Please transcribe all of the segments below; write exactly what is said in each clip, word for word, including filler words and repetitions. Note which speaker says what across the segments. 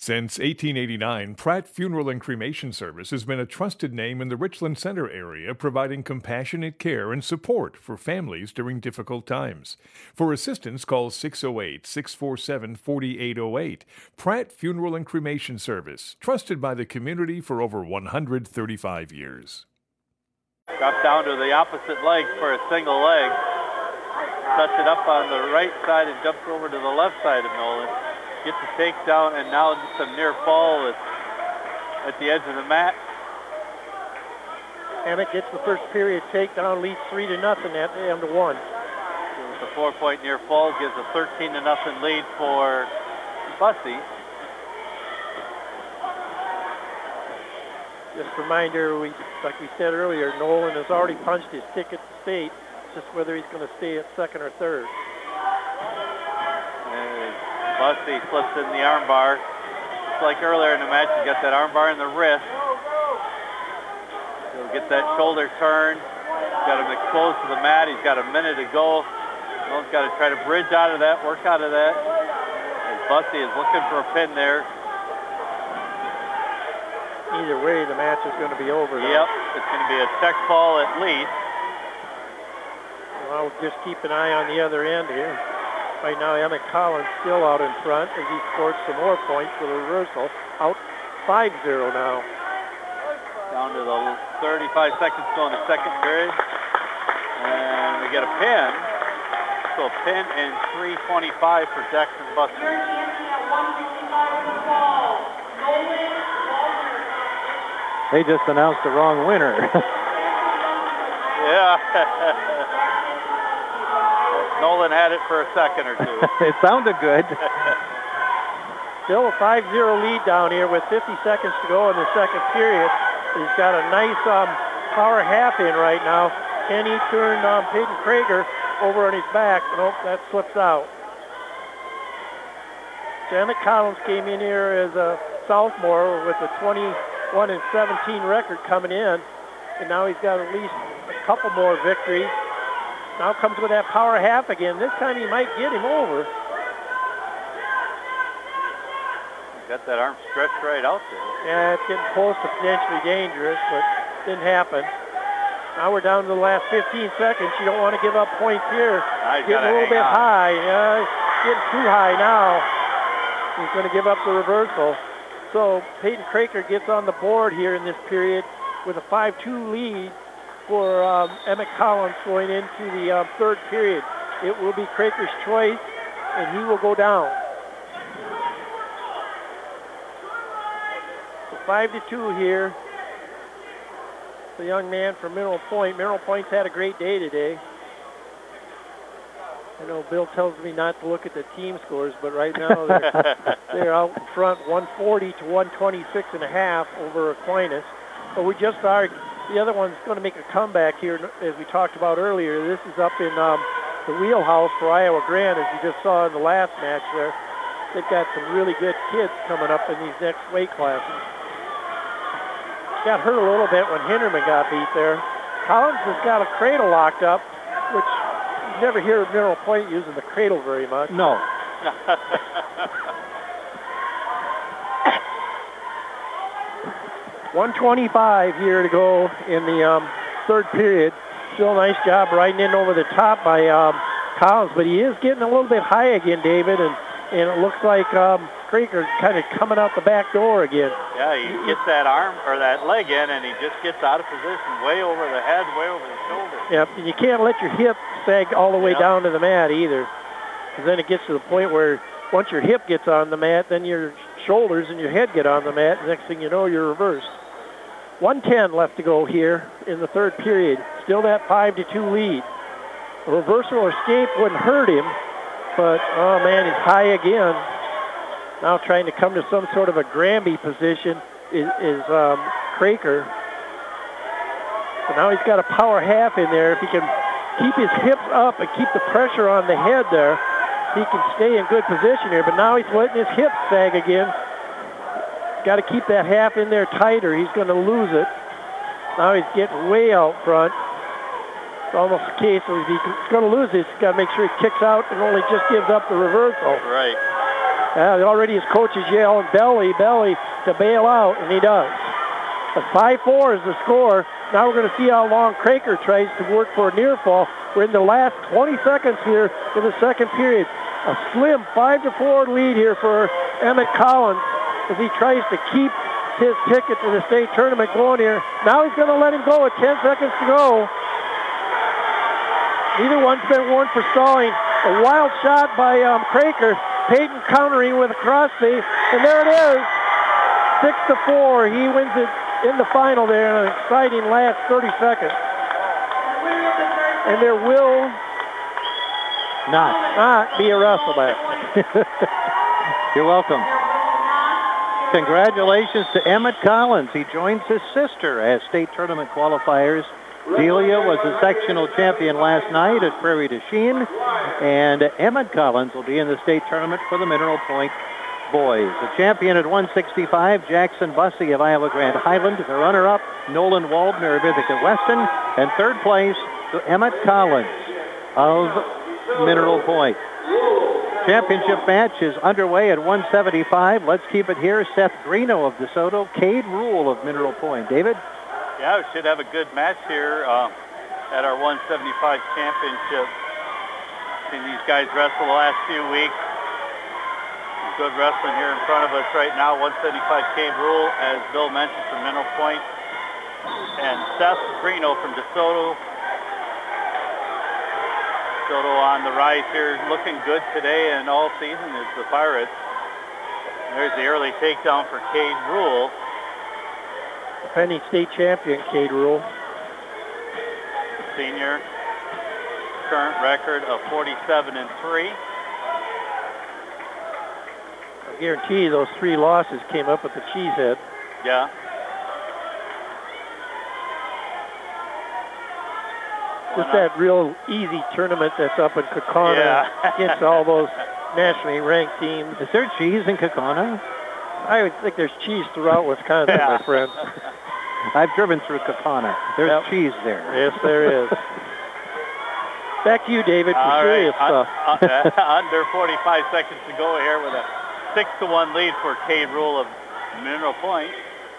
Speaker 1: Since eighteen eighty-nine, Pratt Funeral and Cremation Service has been a trusted name in the Richland Center area, providing compassionate care and support for families during difficult times. For assistance, call six oh eight, six four seven, four eight oh eight. Pratt Funeral and Cremation Service, trusted by the community for over one hundred thirty-five years.
Speaker 2: Drops down to the opposite leg for a single leg. Sets it up on the right side and jumps over to the left side of Nolan. Gets a takedown and now some near fall at, at the edge of the mat.
Speaker 3: Emmett gets the first period takedown, leads three to nothing at the end of one.
Speaker 2: So with the four-point near fall gives a thirteen to nothing lead for Bussey.
Speaker 3: Just a reminder, we like we said earlier, Nolan has already punched his ticket to state. Just whether he's going to stay at second or third.
Speaker 2: Bussey slips in the armbar. Just like earlier in the match, he's got that armbar in the wrist. He'll get that shoulder turn. He's got him exposed to the mat. He's got a minute to go. Nolan's got to try to bridge out of that, work out of that. As Bussey is looking for a pin there.
Speaker 3: Either way, the match is going to be over. Though.
Speaker 2: Yep, it's going to be a tech fall at least.
Speaker 3: Well, I'll just keep an eye on the other end here. Right now, Emmett Collins still out in front as he scored some more points with a reversal. Out five zero now.
Speaker 2: Down to the thirty-five seconds still in the second period. And we get a pin. So a pin and three twenty-five for Jackson Bussey.
Speaker 4: They just announced the wrong winner.
Speaker 2: Yeah. Nolan had it for a second or two.
Speaker 4: It sounded good.
Speaker 3: Still a five zero lead down here with fifty seconds to go in the second period. He's got a nice um, power half in right now. Can he turn um, Peyton Krager over on his back? Nope, that slips out. Emmett Collins came in here as a sophomore with a twenty-one and seventeen record coming in. And now he's got at least a couple more victories. Now comes with that power half again. This time he might get him over.
Speaker 2: Got that arm stretched right out there.
Speaker 3: Yeah, it's getting close to potentially dangerous, but didn't happen. Now we're down to the last fifteen seconds. You don't want to give up points here. Getting a little bit
Speaker 2: on.
Speaker 3: high. Yeah, getting too high now. He's going to give up the reversal. So Peyton Kraker gets on the board here in this period with a five two lead for um, Emmett Collins going into the um, third period. It will be Kraker's choice, and he will go down. So five to two here. The young man from Mineral Point. Mineral Point's had a great day today. I know Bill tells me not to look at the team scores, but right now they're, they're out in front one forty to one twenty-six and a half over Aquinas. But we just are, the other one's going to make a comeback here, as we talked about earlier. This is up in um, the wheelhouse for Iowa Grand, as you just saw in the last match there. They've got some really good kids coming up in these next weight classes. Got hurt a little bit when Hinderman got beat there. Collins has got a cradle locked up, which you never hear Mineral Point using the cradle very much.
Speaker 4: No.
Speaker 3: one twenty-five here to go in the um, third period. Still a nice job riding in over the top by um, Collins, but he is getting a little bit high again, David, and, and it looks like um, Kraker's kind of coming out the back door again.
Speaker 2: Yeah, he gets that arm or that leg in, and he just gets out of position, way over the head, way over the shoulder.
Speaker 3: Yep, and you can't let your hip sag all the way
Speaker 2: yep.
Speaker 3: down to the mat either, because then it gets to the point where once your hip gets on the mat, then your shoulders and your head get on the mat, and next thing you know, you're reversed. one ten left to go here in the third period. Still that five to two lead. A reversal or escape wouldn't hurt him, but, oh man, he's high again. Now trying to come to some sort of a Granby position is, is um, Kraker. So now he's got a power half in there. If he can keep his hips up and keep the pressure on the head there, he can stay in good position here. But now he's letting his hips sag again. Got to keep that half in there tighter. He's going to lose it. Now he's getting way out front. It's almost a case of if he's going to lose this, he's got to make sure he kicks out and only just gives up the reversal.
Speaker 2: Right.
Speaker 3: Uh, already his coach is yelling, belly, belly, to bail out, and he does. five four is the score. Now we're going to see how long Craker tries to work for a near fall. We're in the last twenty seconds here in the second period. A slim five to four lead here for Emmett Collins as he tries to keep his ticket to the state tournament going here. Now he's going to let him go with ten seconds to go. Neither one's been warned for stalling. A wild shot by um, Craker. Peyton countering with a crossface, and there it is. Six to four. He wins it in the final there in an exciting last thirty seconds. And there will
Speaker 4: not,
Speaker 3: not be a wrestle back.
Speaker 4: You're welcome. Congratulations to Emmett Collins. He joins his sister as state tournament qualifiers. Delia was the sectional champion last night at Prairie du Chien, and Emmett Collins will be in the state tournament for the Mineral Point boys. The champion at one sixty-five, Jackson Bussey of Iowa Grand Highland. The runner-up, Nolan Waldner of Ithaca Weston. And third place to Emmett Collins of Mineral Point. Championship match is underway at one seventy-five. Let's keep it here. Seth Greeno of DeSoto, Cade Rule of Mineral Point. David?
Speaker 2: Yeah, we should have a good match here uh, at our one seventy-five championship. Seen these guys wrestle the last few weeks. Good wrestling here in front of us right now. one seventy-five Cade Rule, as Bill mentioned, from Mineral Point. And Seth Greeno from DeSoto. DeSoto on the rise here, looking good today and all season is the Pirates. There's the early takedown for Cade Rule.
Speaker 3: Defending state champion, Cade Rule.
Speaker 2: Senior, current record of forty-seven and three.
Speaker 3: I guarantee you those three losses came up with the cheesehead.
Speaker 2: Yeah.
Speaker 3: Just that real easy tournament that's up in Kaukauna
Speaker 2: yeah.
Speaker 3: against all those nationally ranked teams.
Speaker 4: Is there cheese in Kaukauna?
Speaker 3: I would think there's cheese throughout Wisconsin,
Speaker 2: yeah.
Speaker 3: my friend.
Speaker 4: I've driven through Kaukauna. There's
Speaker 3: yep.
Speaker 4: cheese there.
Speaker 3: Yes, there is. Back to you, David, for
Speaker 2: all
Speaker 3: serious
Speaker 2: right.
Speaker 3: stuff.
Speaker 2: Uh, uh, under forty-five seconds to go here with a six to one lead for Cade Rule of Mineral Point.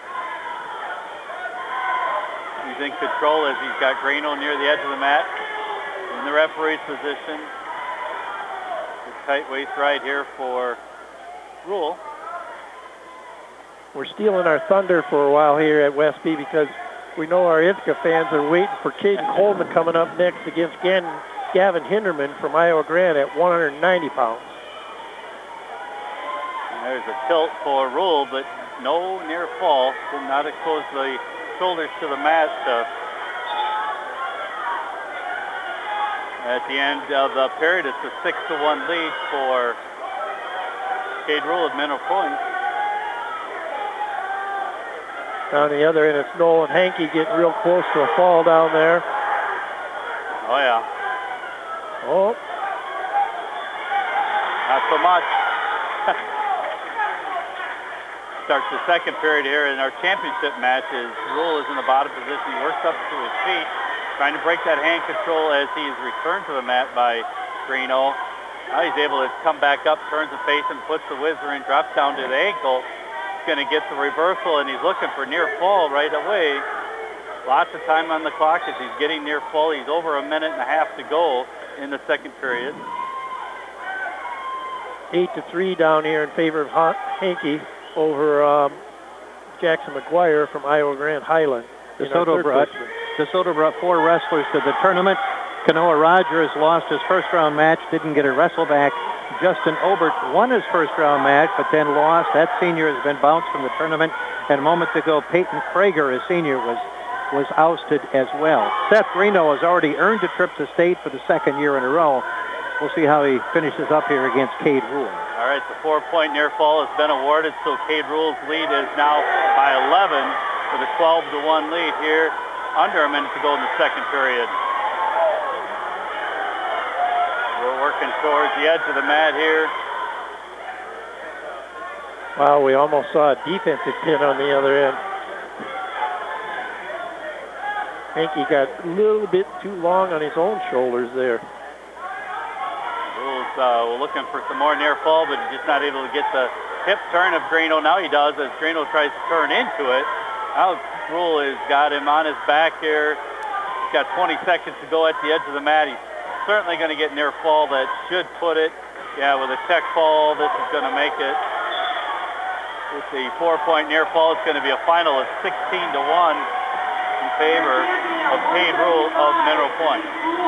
Speaker 2: He's in control as he's got Greeno near the edge of the mat in the referee's position. Good tight waist right here for Rule.
Speaker 3: We're stealing our thunder for a while here at Westby because we know our Ithaca fans are waiting for Caden Coleman coming up next against Gan Gavin Hinderman from Iowa Grand at one hundred ninety pounds.
Speaker 2: And there's a tilt for Rule, but no near fall. Did not expose the shoulders to the mat. Uh, at the end of the period, it's a six to one lead for Cade Rule of Mineral Point.
Speaker 3: Down the other end, it's Nolan Hankey getting real close to a fall down there.
Speaker 2: Oh, yeah.
Speaker 3: Oh.
Speaker 2: Not so much. Starts the second period here in our championship match. As Rule is in the bottom position. He works up to his feet, trying to break that hand control as he is returned to the mat by Greeno. Now he's able to come back up, turns the face and puts the whizzer in, drops down to the ankle. Going to get the reversal, and he's looking for near fall right away. Lots of time on the clock as he's getting near fall. He's over a minute and a half to go in the second period.
Speaker 3: Eight to three down here in favor of Hankey over um, Jackson McGuire from Iowa Grand Highland.
Speaker 4: DeSoto brought, DeSoto brought four wrestlers to the tournament. Kanoa Rogers lost his first round match, didn't get a wrestle back. Justin Obert won his first round match, but then lost. That senior has been bounced from the tournament. And moments ago, Peyton Prager, a senior, was was ousted as well. Seth Greeno has already earned a trip to state for the second year in a row. We'll see how he finishes up here against Cade Rule.
Speaker 2: All right, the four-point near fall has been awarded, so Cade Rule's lead is now by eleven with a twelve to one lead here. Under a minute to go in the second period. We're working towards the edge of the mat here.
Speaker 3: Wow, we almost saw a defensive pin on the other end. Hankey got a little bit too long on his own shoulders there.
Speaker 2: Rule's uh, looking for some more near fall, but he's just not able to get the hip turn of Drano. Now he does as Drano tries to turn into it. Alex Rule has got him on his back here. He's got twenty seconds to go at the edge of the mat. He's certainly going to get near fall. That should put it. Yeah, with a check fall, this is going to make it. With the four-point near fall, it's going to be a final of sixteen to one in favor of Cade Rule of Mineral Point.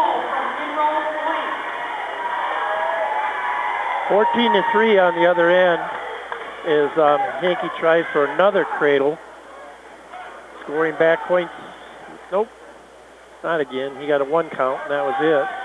Speaker 3: fourteen to three on the other end is um, Hankey tries for another cradle. Scoring back points. Nope, not again. He got a one count, and that was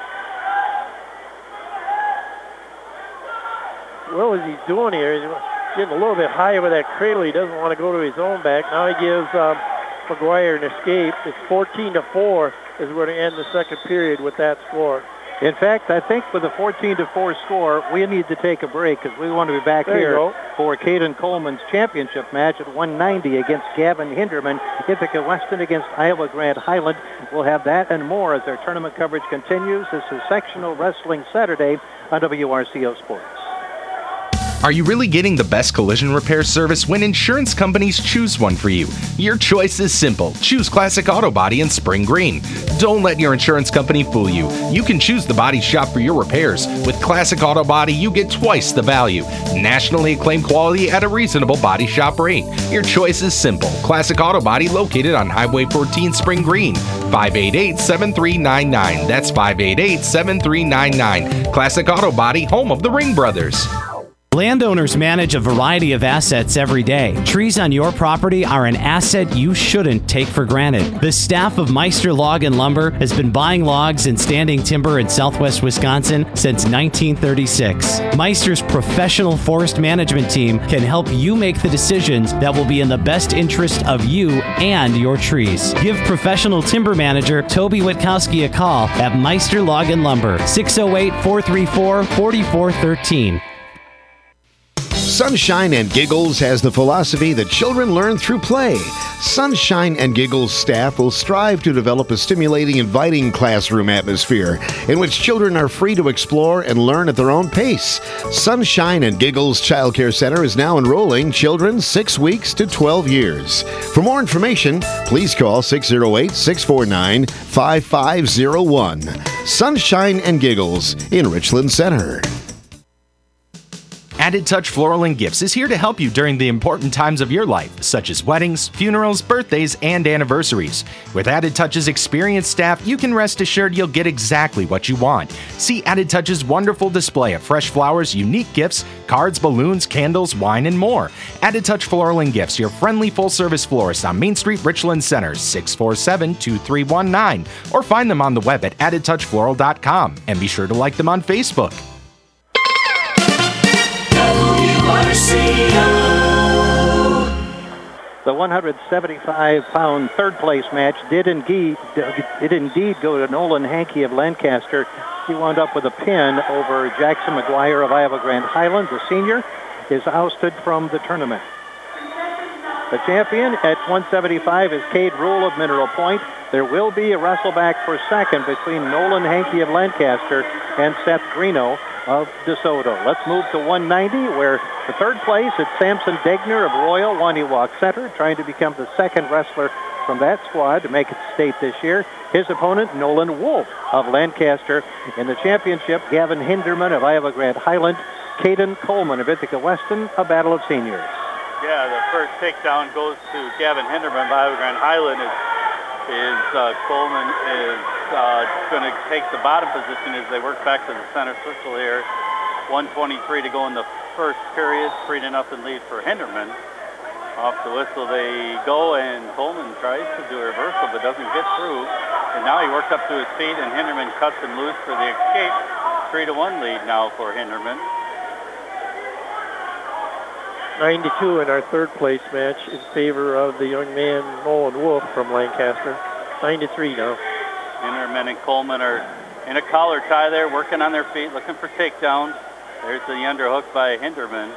Speaker 3: it. What was he doing here? He's getting a little bit high with that cradle. He doesn't want to go to his own back. Now he gives um, McGuire an escape. It's fourteen to four as we're going to end the second period with that score.
Speaker 4: In fact, I think with a fourteen to four score, we need to take a break because we want to be back
Speaker 3: there
Speaker 4: here for Caden Coleman's championship match at one ninety against Gavin Hinderman. Ithaca Weston against Iowa Grand Highland. We'll have that and more as our tournament coverage continues. This is Sectional Wrestling Saturday on W R C O Sports.
Speaker 5: Are you really getting the best collision repair service when insurance companies choose one for you? Your choice is simple. Choose Classic Auto Body in Spring Green. Don't let your insurance company fool you. You can choose the body shop for your repairs. With Classic Auto Body, you get twice the value. Nationally acclaimed quality at a reasonable body shop rate. Your choice is simple. Classic Auto Body located on Highway fourteen Spring Green. five eight eight, seven three nine nine. That's five eight eight, seven three nine nine. Classic Auto Body, home of the Ring Brothers.
Speaker 6: Landowners manage a variety of assets every day. Trees on your property are an asset you shouldn't take for granted. The staff of Meister Log and Lumber has been buying logs and standing timber in southwest Wisconsin since nineteen thirty-six. Meister's professional forest management team can help you make the decisions that will be in the best interest of you and your trees. Give professional timber manager Toby Witkowski a call at Meister Log and Lumber, six oh eight, four three four, four four one three.
Speaker 7: Sunshine and Giggles has the philosophy that children learn through play. Sunshine and Giggles staff will strive to develop a stimulating, inviting classroom atmosphere in which children are free to explore and learn at their own pace. Sunshine and Giggles Child Care Center is now enrolling children six weeks to twelve years. For more information, please call six oh eight, six four nine, five five oh one. Sunshine and Giggles in Richland Center.
Speaker 5: Added Touch Floral and Gifts is here to help you during the important times of your life, such as weddings, funerals, birthdays, and anniversaries. With Added Touch's experienced staff, you can rest assured you'll get exactly what you want. See Added Touch's wonderful display of fresh flowers, unique gifts, cards, balloons, candles, wine, and more. Added Touch Floral and Gifts, your friendly full-service florist on Main Street, Richland Center, six four seven, two three one nine, or find them on the web at added touch floral dot com, and be sure to like them on Facebook.
Speaker 4: The one seventy-five pound third place match did indeed did indeed go to Nolan Hankey of Lancaster. He wound up with a pin over Jackson McGuire of Iowa Grand Highlands. The senior is ousted from the tournament. The champion at one seventy-five is Cade Rule of Mineral Point. There will be a wrestleback for second between Nolan Hankey of Lancaster and Seth Greeno of DeSoto. Let's move to one ninety, where the third place is Samson Degner of Royal Waniwak Center, trying to become the second wrestler from that squad to make it state this year. His opponent, Nolan Wolf of Lancaster. In the championship, Gavin Hinderman of Iowa Grand Highland, Caden Coleman of Ithaca Weston, a battle of seniors.
Speaker 2: Yeah, the first takedown goes to Gavin Hinderman of Iowa Grand Highland. Is, is uh, Coleman is uh, going to take the bottom position as they work back to the center circle here. one twenty-three to go in the first period. Three to nothing lead for Hinderman. Off the whistle they go, and Coleman tries to do a reversal but doesn't get through. And now he works up to his feet, and Hinderman cuts him loose for the escape. Three to one lead now for Hinderman.
Speaker 3: ninety-two in our third place match in favor of the young man Nolan Wolf from Lancaster. nine to three now.
Speaker 2: Hinderman and Coleman are in a collar tie there, working on their feet, looking for takedowns. There's the underhook by Hinderman.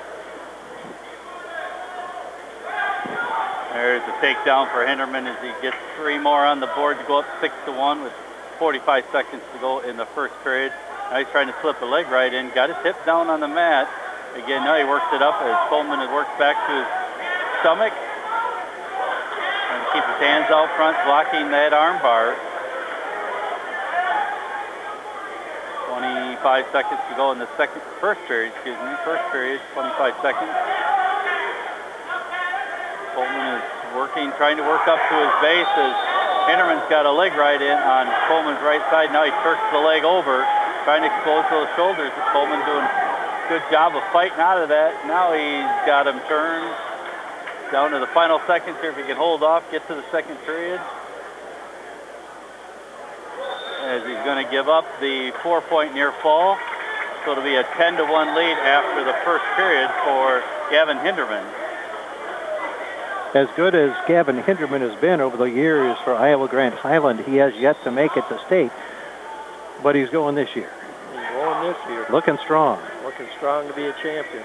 Speaker 2: There's a takedown for Hinderman as he gets three more on the board to go up six to one with forty-five seconds to go in the first period. Now he's trying to slip a leg right in. Got his hip down on the mat. Again, now he works it up as Coleman has worked back to his stomach. And keep his hands out front, blocking that arm bar. twenty-five seconds to go in the second, first period, excuse me. First period, twenty-five seconds. Coleman is working, trying to work up to his base as Hinderman's got a leg right in on Coleman's right side. Now he turks the leg over, trying to expose those shoulders. Coleman doing a good job of fighting out of that. Now he's got him turned down to the final seconds here. If he can hold off, get to the second period. As he's going to give up the four-point near fall. So it'll be a ten to one lead after the first period for Gavin Hinderman.
Speaker 4: As good as Gavin Hinderman has been over the years for Iowa Grand Highland, he has yet to make it to state. But he's going this year.
Speaker 3: He's going this year.
Speaker 4: Looking strong.
Speaker 3: Looking strong to be a champion.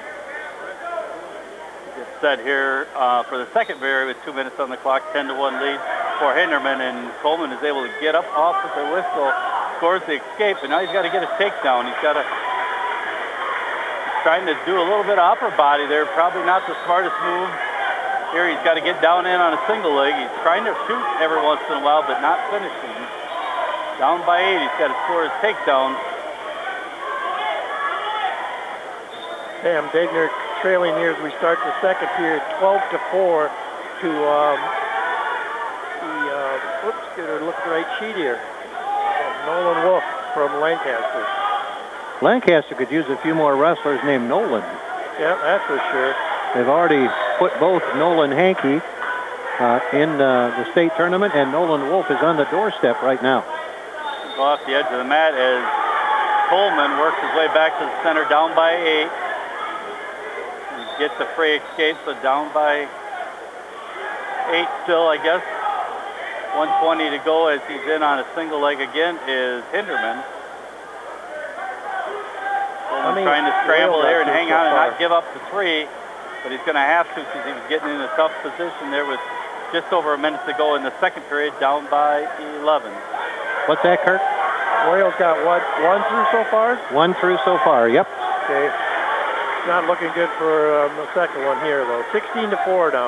Speaker 2: Gets set here uh, for the second period with two minutes on the clock, ten to one lead for Hinderman, and Coleman is able to get up off with the whistle, scores the escape, and now he's got to get a takedown. He's got to, he's trying to do a little bit of upper body there, probably not the smartest move. Here he's got to get down in on a single leg. He's trying to shoot every once in a while, but not finishing. Down by eight, he's got to score his takedown.
Speaker 3: Sam Degner trailing here as we start the second period, twelve to four to um, the, uh, whoops, get a look at the right sheet here. Uh, Nolan Wolf from Lancaster.
Speaker 4: Lancaster could use a few more wrestlers named Nolan.
Speaker 3: Yeah, that's for sure.
Speaker 4: They've already put both Nolan Hankey uh, in uh, the state tournament, and Nolan Wolf is on the doorstep right now.
Speaker 2: Go off the edge of the mat as Coleman works his way back to the center, down by eight. He gets a free escape, so down by eight still, I guess. one twenty to go as he's in on a single leg again is Hinderman. Coleman I mean, trying to scramble there and hang on and not give up the three. But he's going to have to because he was getting in a tough position there with just over a minute to go in the second period, down by eleven.
Speaker 4: What's that, Kirk?
Speaker 3: Royal's got what, one through so far?
Speaker 4: One through so far, yep.
Speaker 3: Okay. Not looking good for um, the second one here, though. sixteen to four now.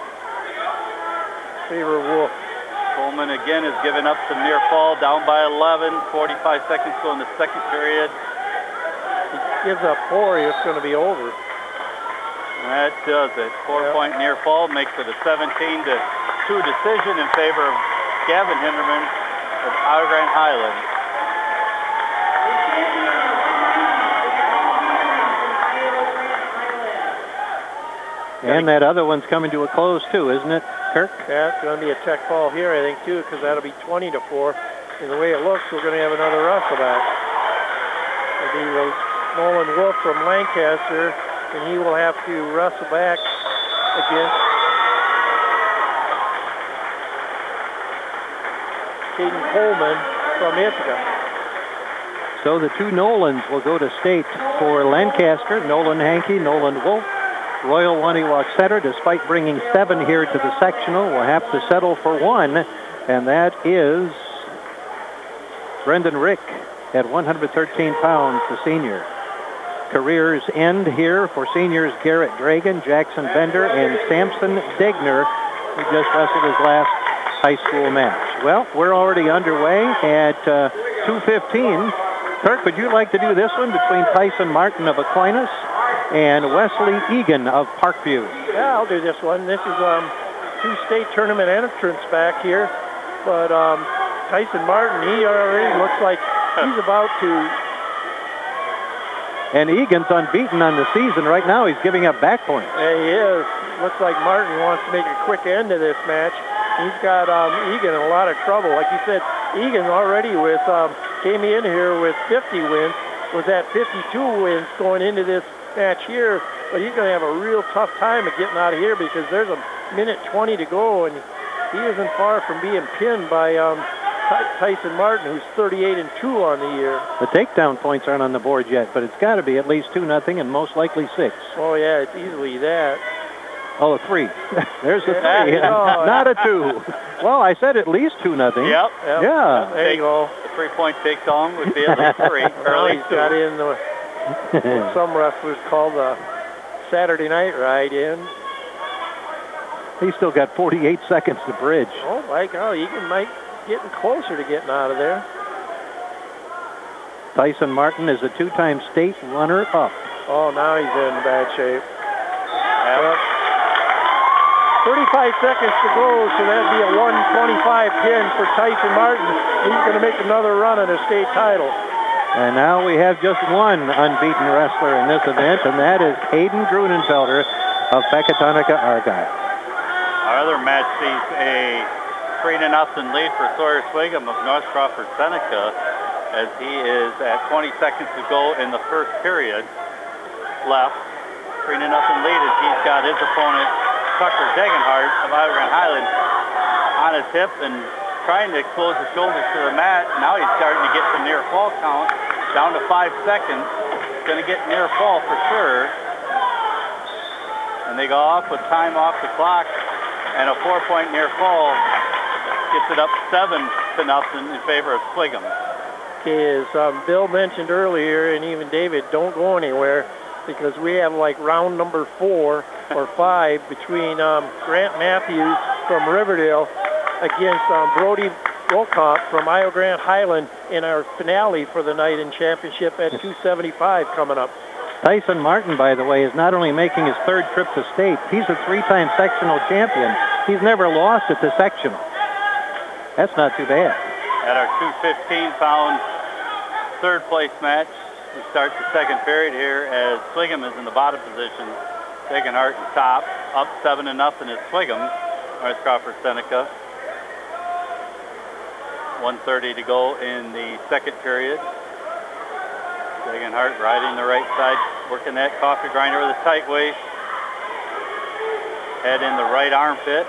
Speaker 3: Favor Wolf.
Speaker 2: Coleman again is giving up some near fall, down by eleven. forty-five seconds to go in the second period.
Speaker 3: He gives up four, it's going to be over.
Speaker 2: That does it. Four-point yep. near fall makes it a seventeen to two decision in favor of Gavin Hinderman of Iowa Grand Highland.
Speaker 4: And that other one's coming to a close too, isn't it, Kirk?
Speaker 3: Yeah, it's going to be a tech fall here, I think, too, because that'll be twenty to four. And the way it looks, we're going to have another wrestle back. It'll be Nolan Wolf from Lancaster, and he will have to wrestle back against Caden Coleman from Ithaca.
Speaker 4: So the two Nolans will go to state for Lancaster, Nolan Hankey, Nolan Wolf. Royal Waniwak Center, despite bringing seven here to the sectional, will have to settle for one, and that is Brendan Rick at one hundred thirteen pounds, the senior. Careers end here for seniors Garrett Dragon, Jackson Bender, and Samson Degner, who just wrestled his last high school match. Well, we're already underway at uh, two fifteen. Kirk, would you like to do this one between Tyson Martin of Aquinas and Wesley Egan of Parkview?
Speaker 3: Yeah, I'll do this one. This is um, two state tournament entrants back here, but um, Tyson Martin, he already looks like he's about to.
Speaker 4: And Egan's unbeaten on the season right now. He's giving up back points.
Speaker 3: Yeah, he is. Looks like Martin wants to make a quick end to this match. He's got um, Egan in a lot of trouble. Like you said, Egan already with um, came in here with fifty wins, was at fifty-two wins going into this match here, but he's going to have a real tough time of getting out of here because there's a minute twenty to go, and he isn't far from being pinned by um, Tyson Martin, who's thirty-eight and two on the year.
Speaker 4: The takedown points aren't on the board yet, but it's got to be at least two nothing and most likely six.
Speaker 3: Oh yeah, it's easily that.
Speaker 4: Oh, three. There's the
Speaker 3: Yeah,
Speaker 4: three.
Speaker 3: no.
Speaker 4: Not a two. Well, I said at least two nothing.
Speaker 2: Yep.
Speaker 3: Yep.
Speaker 4: Yeah.
Speaker 3: There you go.
Speaker 2: The three-point take-home would be at least three.
Speaker 3: Now
Speaker 2: Early
Speaker 3: he's
Speaker 2: two.
Speaker 3: got in the, what some wrestlers call the Saturday night ride in.
Speaker 4: He's still got forty-eight seconds to bridge.
Speaker 3: Oh, my God, he can might getting closer to getting out of there.
Speaker 4: Tyson Martin is a two-time state runner-up.
Speaker 3: Oh, now he's in bad shape.
Speaker 2: Yep.
Speaker 3: thirty-five seconds to go, so that'd be a one twenty-five pin for Tyson Martin. He's going to make another run at a state title.
Speaker 4: And now we have just one unbeaten wrestler in this event, and that is Hayden Grunenfelder of Pecatonica, Argyle.
Speaker 2: Our other match sees a three to nothing lead for Sawyer Swigum of North Crawford Seneca, as he is at twenty seconds to go in the first period left. Three to nothing lead as he's got his opponent Tucker Degenhardt of Iowa Grand Highland on his hip and trying to close the shoulders to the mat. Now he's starting to get the near fall count down to five seconds. Going to get near fall for sure. And they go off with time off the clock, and a four-point near fall gets it up seven to nothing in favor of Swigum.
Speaker 3: Okay, as um, Bill mentioned earlier, and even David, don't go anywhere because we have like round number four or five between um, Grant Matthews from Riverdale against um, Brody Wilcott from Iowa Grand Highland in our finale for the night in championship at two seventy-five coming up.
Speaker 4: Tyson Martin, by the way, is not only making his third trip to state, he's a three-time sectional champion. He's never lost at the sectional. That's not too bad.
Speaker 2: At our two fifteen pound third place match, we start the second period here as Swigum is in the bottom position. Degenhardt in top, up seven to nothing is Swigum, North Crawford Seneca. one thirty to go in the second period. Degenhardt riding the right side, working that coffee grinder with a tight waist. Head in the right armpit.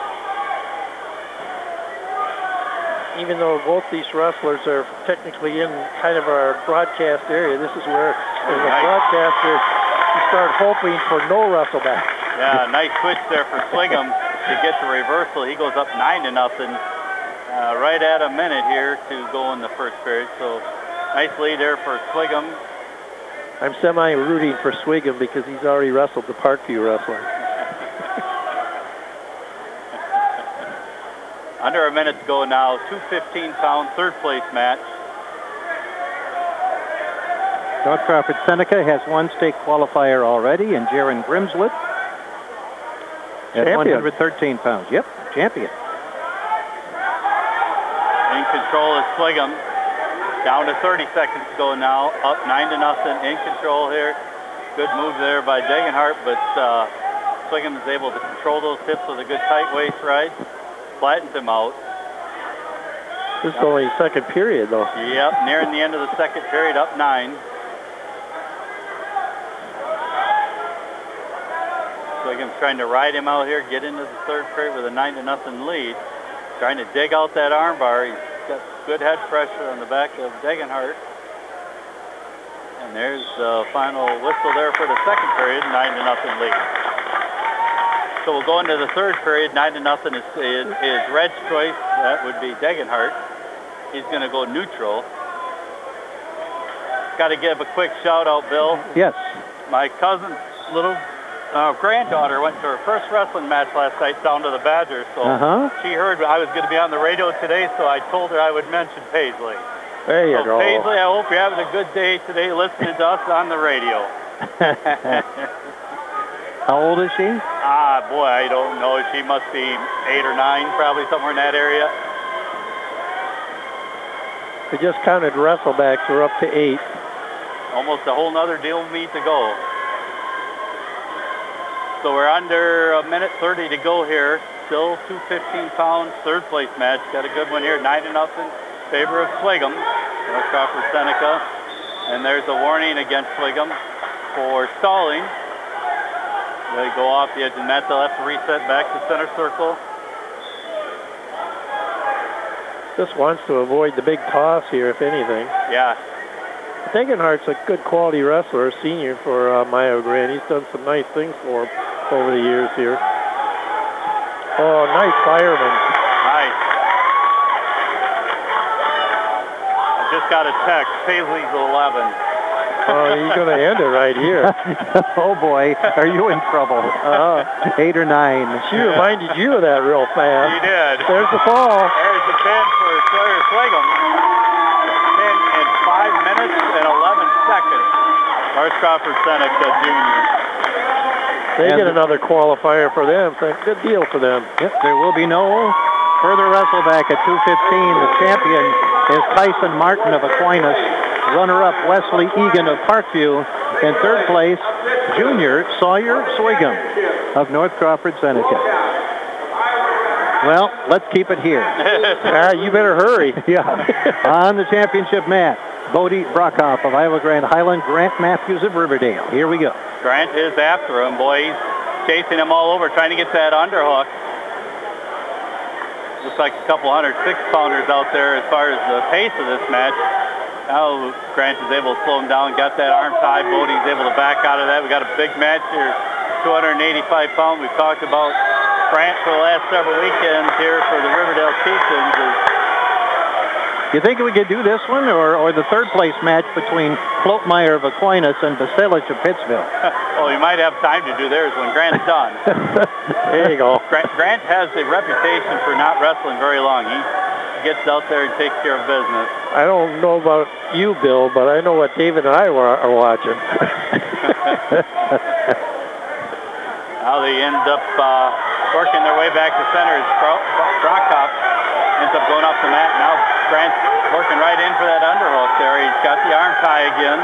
Speaker 3: Even though both these wrestlers are technically in kind of our broadcast area, this is where, as a broadcaster, you start hoping for no wrestle back.
Speaker 2: Yeah, nice switch there for Swigum to get the reversal. He goes up nine to nothing. Uh, right at a minute here to go in the first period. So nice lead there for Swigum.
Speaker 3: I'm semi-rooting for Swigum because he's already wrestled the Parkview wrestler.
Speaker 2: Under a minute to go now. two fifteen pound third place match.
Speaker 4: North Crawford Seneca has one state qualifier already, and Jaron Grimswood at
Speaker 3: Champion.
Speaker 4: one thirteen pounds. Yep, champion.
Speaker 2: In control is Swigum. Down to thirty seconds to go now. Up nine to nothing. In control here. Good move there by Degenhardt, but uh, Swigum is able to control those hips with a good tight waist ride. Flattens him out.
Speaker 3: This is only second period, though.
Speaker 2: Yep, nearing the end of the second period, up nine. Swigum's trying to ride him out here, get into the third period with a nine to nothing lead. Trying to dig out that armbar. He's got good head pressure on the back of Degenhardt. And there's the final whistle there for the second period, nine to nothing lead. So we'll go into the third period. Nine to nothing is, is, is Red's choice. That would be Degenhardt. He's going to go neutral. Got to give a quick shout out, Bill.
Speaker 4: Yes.
Speaker 2: My cousin's little uh, granddaughter went to her first wrestling match last night down to the Badgers. So
Speaker 4: Uh-huh.
Speaker 2: she heard I was going to be on the radio today, so I told her I would mention Paisley.
Speaker 3: There you
Speaker 2: so
Speaker 3: go.
Speaker 2: Paisley, I hope you're having a good day today listening to us on the radio.
Speaker 4: How old is she?
Speaker 2: Ah, boy, I don't know. She must be eight or nine, probably somewhere in that area.
Speaker 3: We just counted wrestlebacks. We're up to eight.
Speaker 2: Almost a whole nother deal meet to go. So we're under a minute thirty to go here. Still two fifteen pound third place match. Got a good one here, nine to nothing. Favor of Swigum, North Crawford Seneca. And there's a warning against Swigum for stalling. They go off the edge of the mat. They'll have to reset back to center circle.
Speaker 3: Just wants to avoid the big toss here, if anything.
Speaker 2: Yeah.
Speaker 3: Degenhardt's a good quality wrestler, senior for uh, Iowa Grand. He's done some nice things for him. over the years here. Oh, nice fireman.
Speaker 2: Nice. I just got a text. Paisley's eleven.
Speaker 3: Oh, he's going to end it right here.
Speaker 4: Oh, boy. Are you in trouble?
Speaker 3: Uh,
Speaker 4: Eight or nine.
Speaker 3: she reminded you of that real fast.
Speaker 2: He did.
Speaker 3: There's the fall.
Speaker 2: There's the pin for Sawyer Swigum. Pin in five minutes and eleven seconds. North Crawford Seneca Junior.
Speaker 3: They
Speaker 4: And
Speaker 3: get another qualifier for them. So good deal for them.
Speaker 4: Yep, there will be no further wrestle back at two fifteen. The champion is Tyson Martin of Aquinas. Runner-up Wesley Egan of Parkview. In third place, junior Sawyer Swigum of North Crawford Seneca. Well, let's keep it here.
Speaker 3: Ah, you better hurry.
Speaker 4: Yeah. On the championship mat, Bodie Brockhoff of Iowa Grand Highland, Grant Matthews of Riverdale. Here we go.
Speaker 2: Grant is after him, boys. Chasing him all over, trying to get that underhook. Looks like a couple hundred six-pounders out there as far as the pace of this match. Now Grant is able to slow him down, got that arm tied. Bodie's able to back out of that. We got a big match here, two eighty-five pound. We've talked about Grant for the last several weekends here for the Riverdale Chieftains.
Speaker 4: You think we could do this one, or, or the third place match between Floatmeyer of Aquinas and Basilich of Pittsville?
Speaker 2: Well, you might have time to do theirs when Grant's done.
Speaker 3: There you go.
Speaker 2: Grant, Grant has a reputation for not wrestling very long. He gets out there and takes care of business.
Speaker 3: I don't know about you, Bill, but I know what David and I wa- are watching.
Speaker 2: Now they end up uh, working their way back to center as Brockhoff ends up going off the mat. Now Grant's working right in for that underhook there. He's got the arm tie again.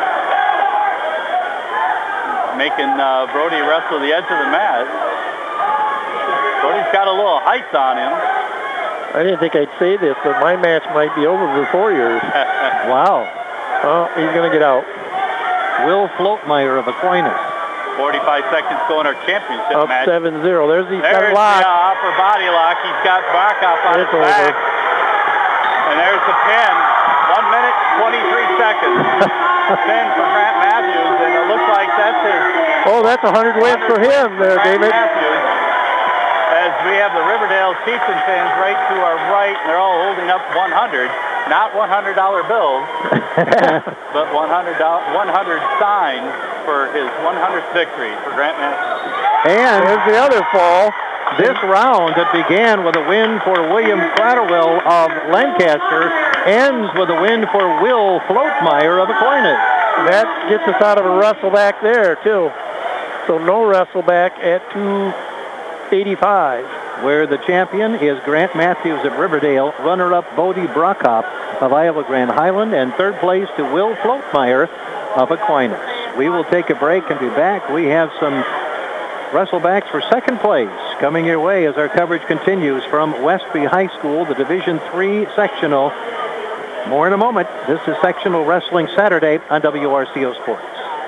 Speaker 2: Making uh, Brody wrestle the edge of the mat. Brody's got a little height on him.
Speaker 3: I didn't think I'd say this, but my match might be over before yours.
Speaker 4: Wow.
Speaker 3: Oh, he's going to get out.
Speaker 4: Will Floatmeyer of Aquinas.
Speaker 2: forty-five seconds going our championship
Speaker 3: Up
Speaker 2: match.
Speaker 3: seven zero. There's the
Speaker 2: There's the
Speaker 3: lock.
Speaker 2: uh, upper body lock. He's got Brockhoff on
Speaker 3: It's
Speaker 2: his back.
Speaker 3: over.
Speaker 2: And there's the pin. One minute, twenty-three seconds. Pin for Grant Matthews, and it looks like that's his.
Speaker 3: Oh, that's one hundred wins for him there,
Speaker 2: Grant
Speaker 3: David.
Speaker 2: Matthews. As we have the Riverdale Chieftain fans right to our right, and they're all holding up one hundred. Not one hundred dollar bills, but one hundred, one hundred signs for his one hundredth victory for Grant Matthews.
Speaker 4: And
Speaker 3: There's the other fall.
Speaker 4: this round that began with a win for William Clatterwell of Lancaster ends with a win for Will Floatmeyer of Aquinas.
Speaker 3: That gets us out of a wrestle back there, too. So no wrestle back at two eighty-five.
Speaker 4: Where the champion is Grant Matthews of Riverdale, runner-up Bodie Brockhoff of Iowa Grand Highland, and third place to Will Floatmeyer of Aquinas. We will take a break and be back. We have some wrestlebacks for second place coming your way as our coverage continues from Westby High School, the Division three sectional. More in a moment. This is Sectional Wrestling Saturday on W R C O Sports.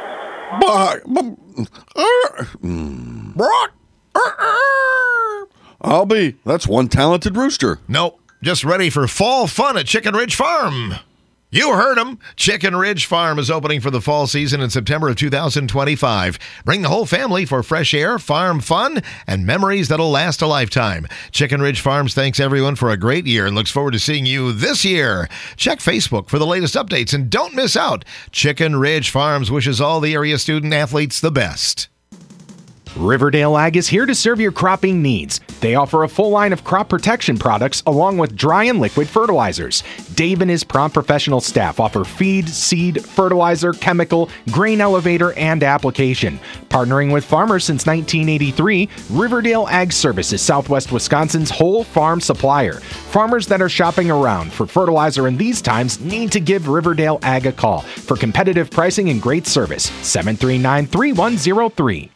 Speaker 8: Brock. I'll be. That's one talented rooster.
Speaker 9: Nope. Just ready for fall fun at Chicken Ridge Farm. You heard him. Chicken Ridge Farm is opening for the fall season in September of two thousand twenty-five. Bring the whole family for fresh air, farm fun, and memories that'll last a lifetime. Chicken Ridge Farms thanks everyone for a great year and looks forward to seeing you this year. Check Facebook for the latest updates and don't miss out. Chicken Ridge Farms wishes all the area student athletes the best.
Speaker 5: Riverdale Ag is here to serve your cropping needs. They offer a full line of crop protection products along with dry and liquid fertilizers. Dave and his prompt professional staff offer feed, seed, fertilizer, chemical, grain elevator, and application. Partnering with farmers since nineteen eighty-three, Riverdale Ag Service is Southwest Wisconsin's whole farm supplier. Farmers that are shopping around for fertilizer in these times need to give Riverdale Ag a call for competitive pricing and great service. seven three nine, three one zero three.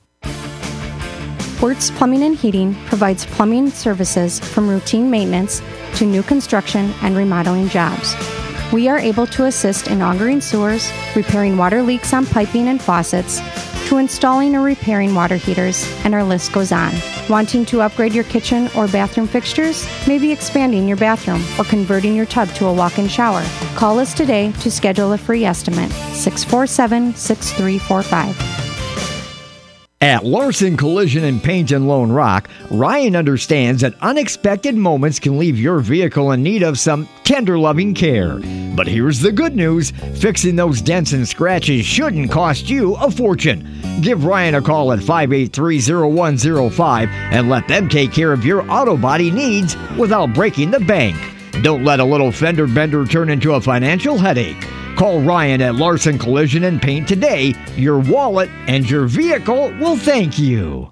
Speaker 10: Wertz Plumbing and Heating provides plumbing services from routine maintenance to new construction and remodeling jobs. We are able to assist in augering sewers, repairing water leaks on piping and faucets, to installing or repairing water heaters, and our list goes on. Wanting to upgrade your kitchen or bathroom fixtures? Maybe expanding your bathroom or converting your tub to a walk-in shower? Call us today to schedule a free estimate. six four seven, six three four five.
Speaker 11: At Larson Collision and Paint in Lone Rock, Ryan understands that unexpected moments can leave your vehicle in need of some tender loving care. But here's the good news, fixing those dents and scratches shouldn't cost you a fortune. Give Ryan a call at five eight three, zero one zero five and let them take care of your auto body needs without breaking the bank. Don't let a little fender bender turn into a financial headache. Call Ryan at Larson Collision and Paint today. Your wallet and your vehicle will thank you.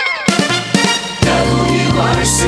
Speaker 12: W R C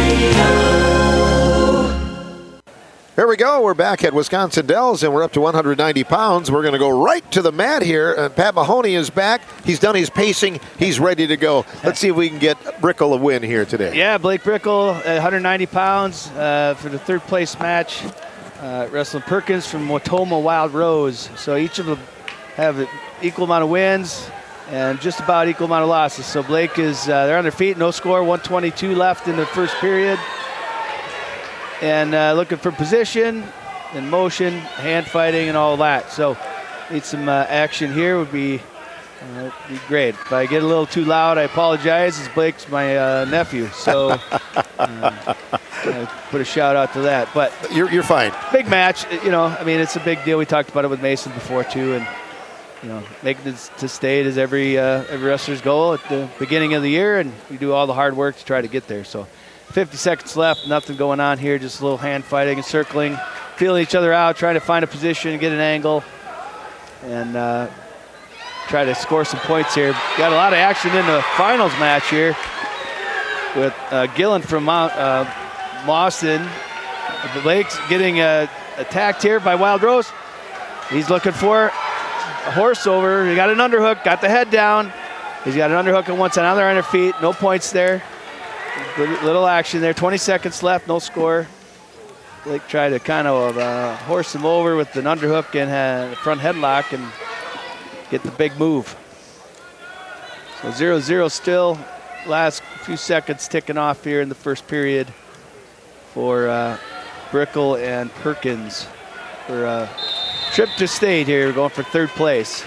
Speaker 12: O.
Speaker 7: Here we go. We're back at Wisconsin Dells, and we're up to one hundred ninety pounds. We're going to go right to the mat here. And Pat Mahoney is back. He's done his pacing. He's ready to go. Let's see if we can get Brickle a win here today.
Speaker 13: Yeah, Blake Brickle at one hundred ninety pounds uh, for the third place match. Uh, wrestling Perkins from Watoma Wild Rose. So each of them have an equal amount of wins and just about equal amount of losses. So Blake is, uh, they're on their feet, no score, one twenty-two left in the first period. And uh, looking for position and motion, hand fighting and all that. So need some uh, action here would be, uh, be great. If I get a little too loud, I apologize. It's Blake's my uh, nephew. So um, Uh, put a shout out to that, but
Speaker 7: you're you're fine.
Speaker 13: Big match, you know. I mean, it's a big deal. We talked about it with Mason before too, and you know, making it to state is every uh, every wrestler's goal at the beginning of the year, and we do all the hard work to try to get there. So, fifty seconds left, nothing going on here, just a little hand fighting and circling, feeling each other out, trying to find a position, get an angle, and uh, try to score some points here. Got a lot of action in the finals match here with uh, Gillen from Mount. Uh, Boston. Blake's getting uh, attacked here by Wild Rose. He's looking for a horse over. He got an underhook, got the head down. He's got an underhook on one side, now they're on their feet. No points there. Good little action there. twenty seconds left, no score. Blake tried to kind of uh, horse him over with an underhook and uh, front headlock and get the big move. So zero zero still. Last few seconds ticking off here in the first period for uh, Brickle and Perkins for a trip to state here, going for third place.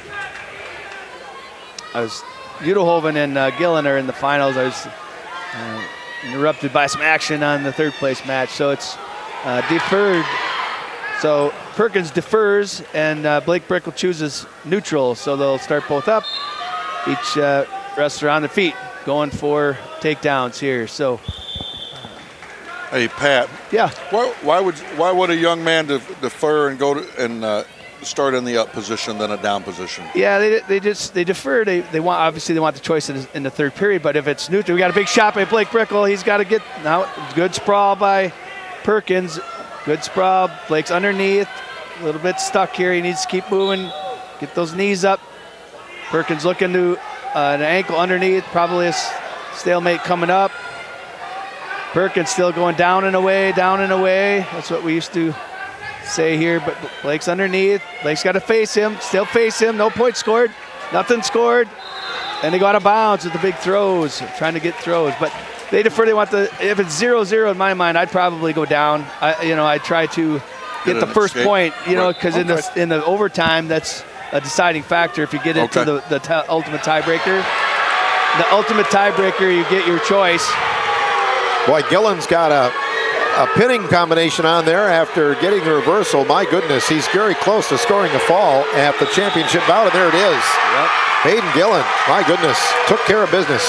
Speaker 13: I was Udelhoven and uh, Gillen are in the finals. I was uh, interrupted by some action on the third place match, so it's uh, deferred. So Perkins defers, and uh, Blake Brickle chooses neutral, so they'll start both up. Each uh, wrestler on their feet, going for takedowns here. So.
Speaker 8: Hey Pat.
Speaker 13: Yeah.
Speaker 8: Why, why would why would a young man def, defer and go to, and uh, start in the up position than a down position?
Speaker 13: Yeah, they, they just they defer. They they want obviously they want the choice in, in the third period. But if it's neutral, we got a big shot by Blake Brickle. He's got to get now. Good sprawl by Perkins. Good sprawl. Blake's underneath. A little bit stuck here. He needs to keep moving. Get those knees up. Perkins looking to uh, an ankle underneath. Probably a stalemate coming up. Perkins still going down and away, down and away. That's what we used to say here, but Blake's underneath. Blake's got to face him, still face him. No points scored, nothing scored. And they go out of bounds with the big throws, trying to get throws. But they defer, they want the, if it's zero zero in my mind, I'd probably go down. I, you know, I'd try to get, get the first escape. point, you know, because okay. in, the, in the overtime, that's a deciding factor. If you get into okay. the, the t- ultimate tiebreaker, the ultimate tiebreaker, you get your choice.
Speaker 7: Boy, Gillen's got a, a pinning combination on there after getting the reversal. My goodness, he's very close to scoring a fall at the championship bout, and there it is.
Speaker 13: Yep.
Speaker 7: Hayden Gillen, my goodness, took care of business.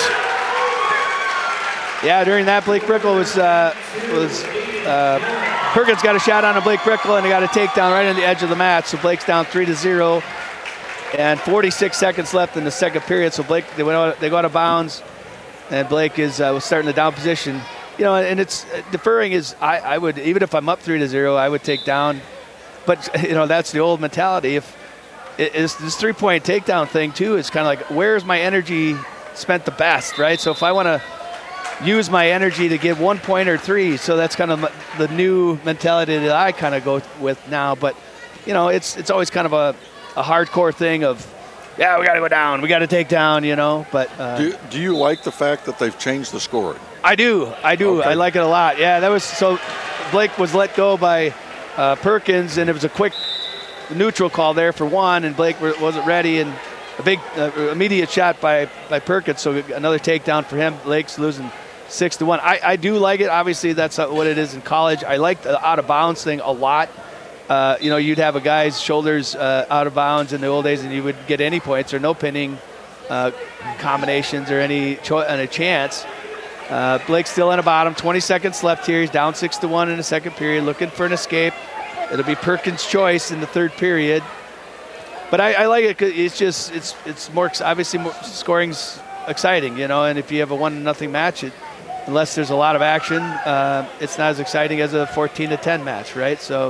Speaker 13: Yeah, during that, Blake Brickle was, uh, was uh, Perkins got a shot on a Blake Brickle, and he got a takedown right on the edge of the mat. So Blake's down three to zero, and forty-six seconds left in the second period. So Blake, they went out, they go out of bounds, and Blake is uh, was starting the down position. You know, and it's uh, deferring is I, I would, even if I'm up three to zero, I would take down. But you know, that's the old mentality. If it, it's this three-point takedown thing too, it's kind of like, where's my energy spent the best, right? So if I want to use my energy to get one point or three, so that's kind of the new mentality that I kind of go with now. But you know, it's it's always kind of a, a hardcore thing of, yeah, we got to go down, we got to take down, you know. But uh,
Speaker 8: do, do you like the fact that they've changed the scoring?
Speaker 13: I do, I do. Okay. I like it a lot. Yeah, that was so. Blake was let go by uh, Perkins, and it was a quick neutral call there for one, and Blake wasn't ready, and a big uh, immediate shot by, by Perkins, so another takedown for him. Blake's losing six to one. I, I do like it. Obviously, that's what it is in college. I like the out of bounds thing a lot. Uh, you know, you'd have a guy's shoulders uh, out of bounds in the old days, and you would get any points or no pinning uh, combinations or any cho- and a chance. Uh, Blake's still in the bottom. twenty seconds left here. He's down six to one in the second period, looking for an escape. It'll be Perkins' choice in the third period. But I, I like it because it's just it's it's more obviously more, scoring's exciting, you know. And if you have a one nothing match, it, unless there's a lot of action, uh, it's not as exciting as a fourteen to ten match, right? So.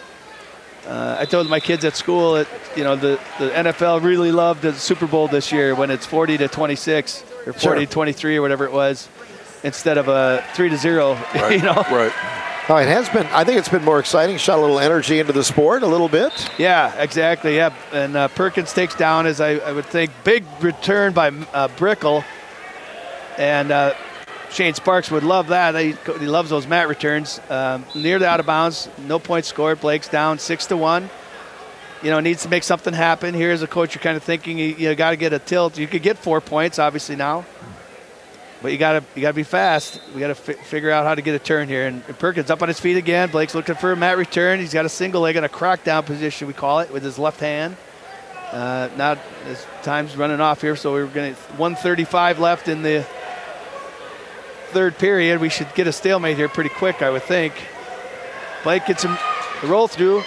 Speaker 13: Uh, I told my kids at school that, you know, the, the N F L really loved the Super Bowl this year when it's forty to twenty-six or forty to twenty-three or whatever it was, instead of a three to zero.
Speaker 12: Right,
Speaker 13: you know,
Speaker 12: right. Oh, it has been. I think it's been more exciting. Shot a little energy into the sport, a little bit.
Speaker 13: Yeah, exactly. Yeah, and uh, Perkins takes down, as I, I would think, big return by uh, Brickle, and. Uh, Shane Sparks would love that. He, he loves those mat returns. Um, near the out of bounds, no points scored. Blake's down six to one. You know, needs to make something happen. Here as a coach, you're kind of thinking you, you got to get a tilt. You could get four points, obviously now, but you got to you got to be fast. We got to f- figure out how to get a turn here. And, and Perkins up on his feet again. Blake's looking for a mat return. He's got a single leg in a crackdown position, we call it, with his left hand. Uh, now his time's running off here, so we're going to one thirty-five left in the third period. We should get a stalemate here pretty quick, I would think. Blake gets him the roll through.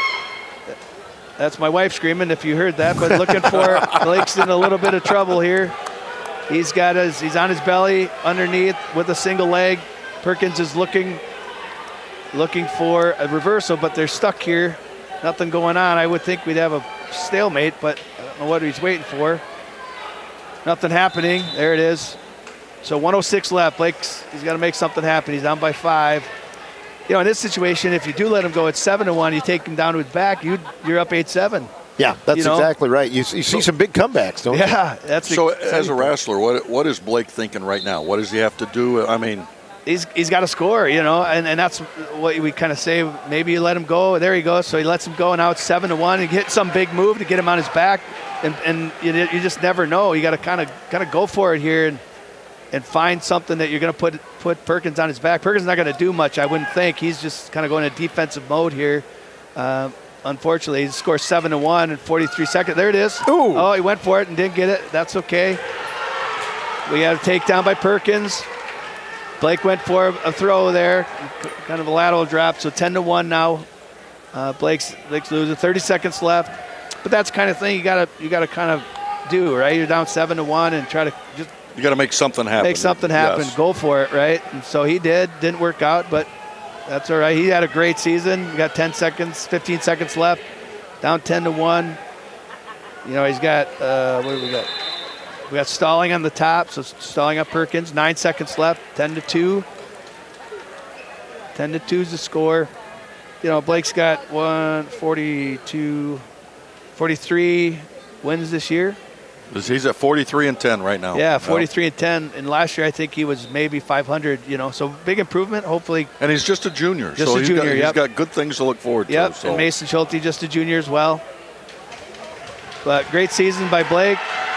Speaker 13: That's my wife screaming if you heard that, but looking for Blake's in a little bit of trouble here. He's got his, he's on his belly underneath with a single leg. Perkins is looking looking for a reversal, but they're stuck here. Nothing going on. I would think we'd have a stalemate, but I don't know what he's waiting for. Nothing happening. There it is. So one oh six left. Blake's, he's got to make something happen. He's down by five. You know, in this situation, if you do let him go at seven to one, you take him down to his back, you you're up eight seven.
Speaker 12: Yeah, that's
Speaker 13: you know?
Speaker 12: exactly right. You, you see so, some big comebacks, don't
Speaker 13: yeah,
Speaker 12: you?
Speaker 13: Yeah, that's
Speaker 8: so. As a wrestler, what what is Blake thinking right now? What does he have to do? I mean,
Speaker 13: he's he's got to score, you know, and, and that's what we kind of say. Maybe you let him go. There he goes. So he lets him go. Now it's seven to one. And get some big move to get him on his back, and and you, you just never know. You got to kind of kind of go for it here and. and find something that you're going to put put Perkins on his back. Perkins is not going to do much, I wouldn't think. He's just kind of going in defensive mode here. Uh, unfortunately, he scores seven to one in forty-three seconds. There it is.
Speaker 12: Ooh.
Speaker 13: Oh, he went for it and didn't get it. That's okay. We have a takedown by Perkins. Blake went for a throw there, kind of a lateral drop. So ten to one now. Uh, Blake's Blake's losing. thirty seconds left. But that's the kind of thing you got to you got to kind of do, right? You're down seven to one and try to just.
Speaker 8: You got to make something happen.
Speaker 13: Make something happen. Yes. Go for it, right? And so he did. Didn't work out, but that's all right. He had a great season. We got ten seconds, fifteen seconds left. Down ten to one. You know, he's got, uh, what do we got? We got stalling on the top, so stalling up Perkins. Nine seconds left, ten to two. ten to two is the score. You know, Blake's got one forty-two, forty-three wins this year.
Speaker 8: He's at forty-three and ten right now.
Speaker 13: Yeah, forty-three and ten. And last year, I think he was maybe five hundred, you know, so big improvement, hopefully.
Speaker 8: And he's just a junior.
Speaker 13: Just
Speaker 8: so
Speaker 13: a
Speaker 8: he's
Speaker 13: junior,
Speaker 8: got,
Speaker 13: yep.
Speaker 8: He's got good things to look forward
Speaker 13: yep.
Speaker 8: to. So.
Speaker 13: And Mason Schulte, just a junior as well. But great season by Blake.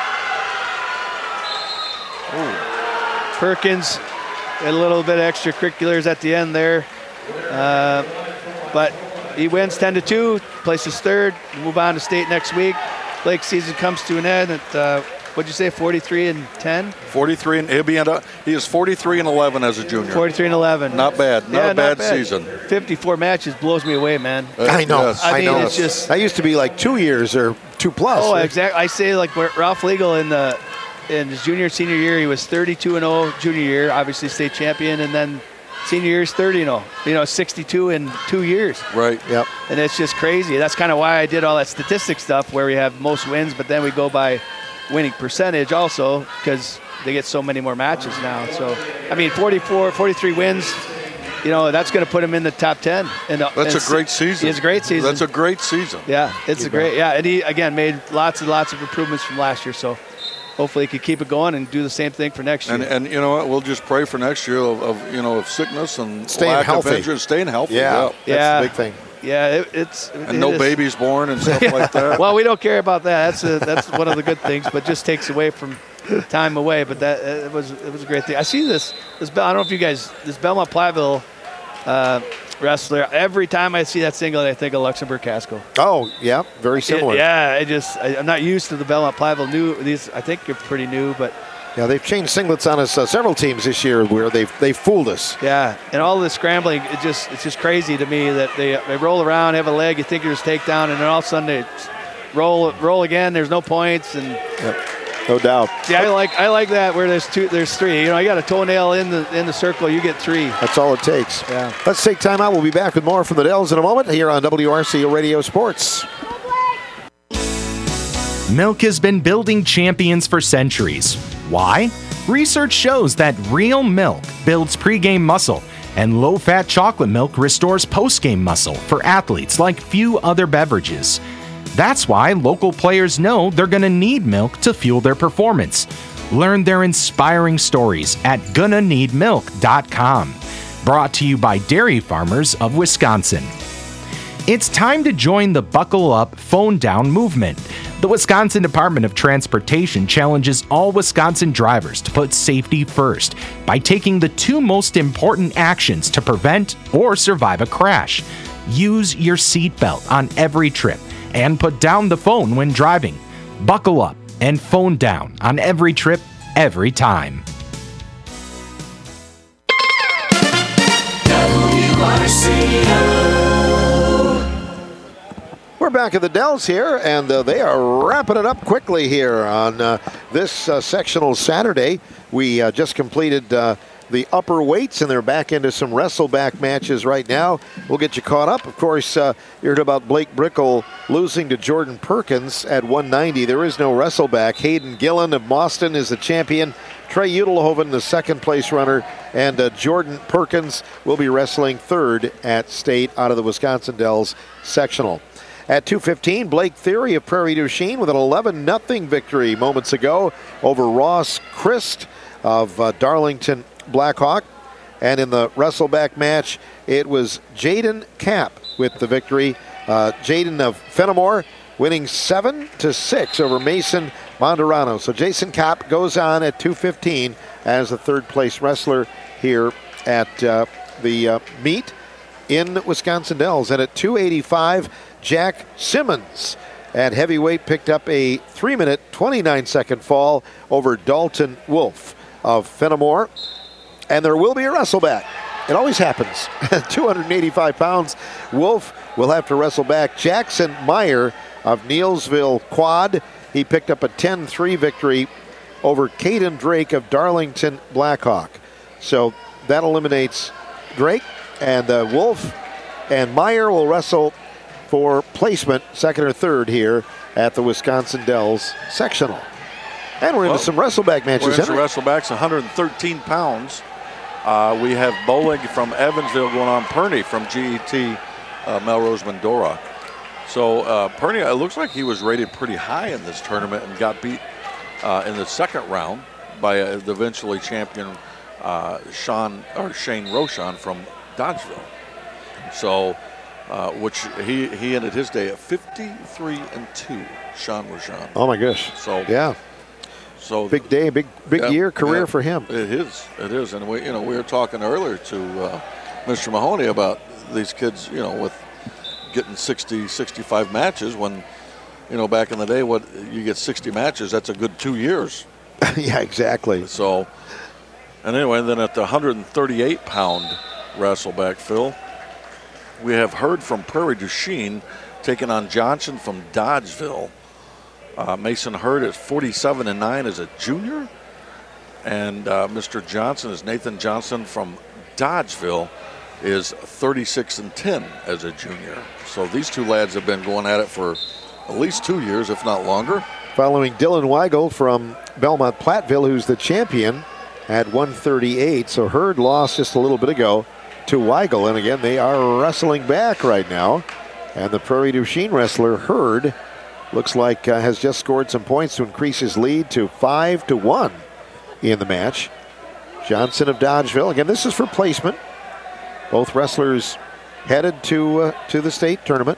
Speaker 13: Ooh. Perkins, a little bit of extracurriculars at the end there. Uh, but he wins ten to two, places third, move on to state next week. Blake's season comes to an end at, uh, what'd you say, forty-three and ten?
Speaker 8: forty-three, and he'll be end up, he is forty-three and eleven as a junior.
Speaker 13: forty-three and eleven.
Speaker 8: Not bad. Not
Speaker 13: yeah,
Speaker 8: a bad,
Speaker 13: not bad
Speaker 8: season.
Speaker 13: fifty-four matches blows me away, man.
Speaker 8: Uh,
Speaker 12: I know.
Speaker 8: Yes.
Speaker 13: I,
Speaker 12: I
Speaker 13: mean,
Speaker 12: know.
Speaker 13: it's just.
Speaker 12: That used to be like two years or two plus.
Speaker 13: Oh,
Speaker 12: right?
Speaker 13: exactly. I say like Ralph Legal in the in his junior senior year, he was thirty-two and oh junior year, obviously state champion, and then senior year is thirty and oh. You know, sixty-two in two years.
Speaker 8: Right.
Speaker 12: Yep.
Speaker 13: And it's just crazy. That's kind of why I did all that statistic stuff where we have most wins, but then we go by winning percentage also because they get so many more matches now. So, I mean, forty-four, forty-three wins, you know, that's going to put him in the top ten. And,
Speaker 8: that's
Speaker 13: and
Speaker 8: a great season.
Speaker 13: It's a great season.
Speaker 8: That's a great season.
Speaker 13: Yeah, it's you a great, bet. yeah. And he, again, made lots and lots of improvements from last year. So hopefully he can keep it going and do the same thing for next year.
Speaker 8: And, and you know what? We'll just pray for next year of, of you know, of sickness and
Speaker 12: staying
Speaker 8: lack
Speaker 12: healthy.
Speaker 8: of injury, staying healthy.
Speaker 12: Yeah,
Speaker 8: yeah.
Speaker 12: that's
Speaker 13: yeah.
Speaker 12: the big thing.
Speaker 13: Yeah, it, it's
Speaker 8: and
Speaker 13: it
Speaker 8: no
Speaker 13: is.
Speaker 8: babies born and stuff like that.
Speaker 13: Well, we don't care about that. That's a, that's one of the good things, but just takes away from time away. But that it was it was a great thing. I see this this I don't know if you guys this Belmont Platteville uh, wrestler. Every time I see that singlet, I think of Luxembourg Casco.
Speaker 12: Oh yeah, very similar.
Speaker 13: It, yeah, I just I, I'm not used to the Belmont Platteville new. These I think you're pretty new, but.
Speaker 12: Yeah, they've changed singlets on us uh, several teams this year where they've they fooled us.
Speaker 13: Yeah, and all this scrambling, it just it's just crazy to me that they they roll around, have a leg, you think you're just takedown, and then all of a sudden they roll roll again. There's no points, and
Speaker 12: yep. No doubt.
Speaker 13: Yeah, I like I like that where there's two, there's three. You know, you got a toenail in the in the circle, you get three.
Speaker 12: That's all it takes.
Speaker 13: Yeah.
Speaker 12: Let's take time out. We'll be back with more from the Dells in a moment here on W R C Radio Sports.
Speaker 5: Milk has been building champions for centuries. Why? Research shows that real milk builds pregame muscle, and low-fat chocolate milk restores postgame muscle for athletes like few other beverages. That's why local players know they're going to need milk to fuel their performance. Learn their inspiring stories at gonna need milk dot com. Brought to you by Dairy Farmers of Wisconsin. It's time to join the Buckle Up, Phone Down movement. The Wisconsin Department of Transportation challenges all Wisconsin drivers to put safety first by taking the two most important actions to prevent or survive a crash. Use your seatbelt on every trip and put down the phone when driving. Buckle up and phone down on every trip, every time.
Speaker 14: W R C O.
Speaker 12: We're back at the Dells here, and uh, they are wrapping it up quickly here on uh, this uh, sectional Saturday. We uh, just completed uh, the upper weights, and they're back into some wrestleback matches right now. We'll get you caught up. Of course, uh, you heard about Blake Brickle losing to Jordan Perkins at one ninety. There is no wrestleback. Hayden Gillen of Boston is the champion. Trey Udelhoven, the second place runner, and uh, Jordan Perkins will be wrestling third at state out of the Wisconsin Dells sectional. At two fifteen, Blake Theory of Prairie du Chien with an eleven nothing victory moments ago over Ross Christ of uh, Darlington Blackhawk. And in the wrestleback match, it was Jaden Kapp with the victory. Uh, Jaden of Fenimore winning seven to six over Mason Monderano. So Jason Kapp goes on at two fifteen as the third place wrestler here at uh, the uh, meet in Wisconsin Dells. And at two eighty-five, Jack Simmons at heavyweight picked up a three minute, twenty-nine second fall over Dalton Wolf of Fenimore. And there will be a wrestleback. It always happens. two eighty-five pounds. Wolf will have to wrestle back Jackson Meyer of Neilsville Quad. He picked up a ten three victory over Caden Drake of Darlington Blackhawk. So that eliminates Drake, and uh, Wolf and Meyer will wrestle for placement, second or third here at the Wisconsin Dells sectional. And we're into well, some wrestleback matches.
Speaker 8: We're into wrestlebacks, one thirteen pounds. Uh, we have Bowling from Evansville going on Perney from G E T uh, Melrose Mendora. So uh, Perney, it looks like he was rated pretty high in this tournament and got beat uh, in the second round by uh, the eventually champion uh, Sean or Shane Rochon from Dodgeville. So, uh, which he he ended his day at fifty-three and two. Sean Rochon.
Speaker 12: Oh my gosh.
Speaker 8: So
Speaker 12: yeah.
Speaker 8: So
Speaker 12: big day, big big
Speaker 8: yeah,
Speaker 12: year, career
Speaker 8: yeah,
Speaker 12: for him.
Speaker 8: It is, it is, and we, you know, we were talking earlier to uh, Mister Mahoney about these kids, you know, with getting sixty, sixty-five matches. When, you know, back in the day, what you get sixty matches, that's a good two years.
Speaker 12: Yeah, exactly.
Speaker 8: So, and anyway, then at the one thirty-eight pound wrestleback, Phil, we have heard from Prairie du Chien taking on Johnson from Dodgeville. Uh, Mason Hurd is forty-seven and nine as a junior, and uh, Mister Johnson is Nathan Johnson from Dodgeville is thirty-six and ten as a junior. So these two lads have been going at it for at least two years, if not longer.
Speaker 12: Following Dylan Weigel from Belmont Platteville, who's the champion at one thirty-eight. So Hurd lost just a little bit ago to Weigel, and again they are wrestling back right now. And the Prairie du Chien wrestler Hurd looks like uh, has just scored some points to increase his lead to five to one in the match. Johnson of Dodgeville, again, this is for placement. Both wrestlers headed to uh, to the state tournament.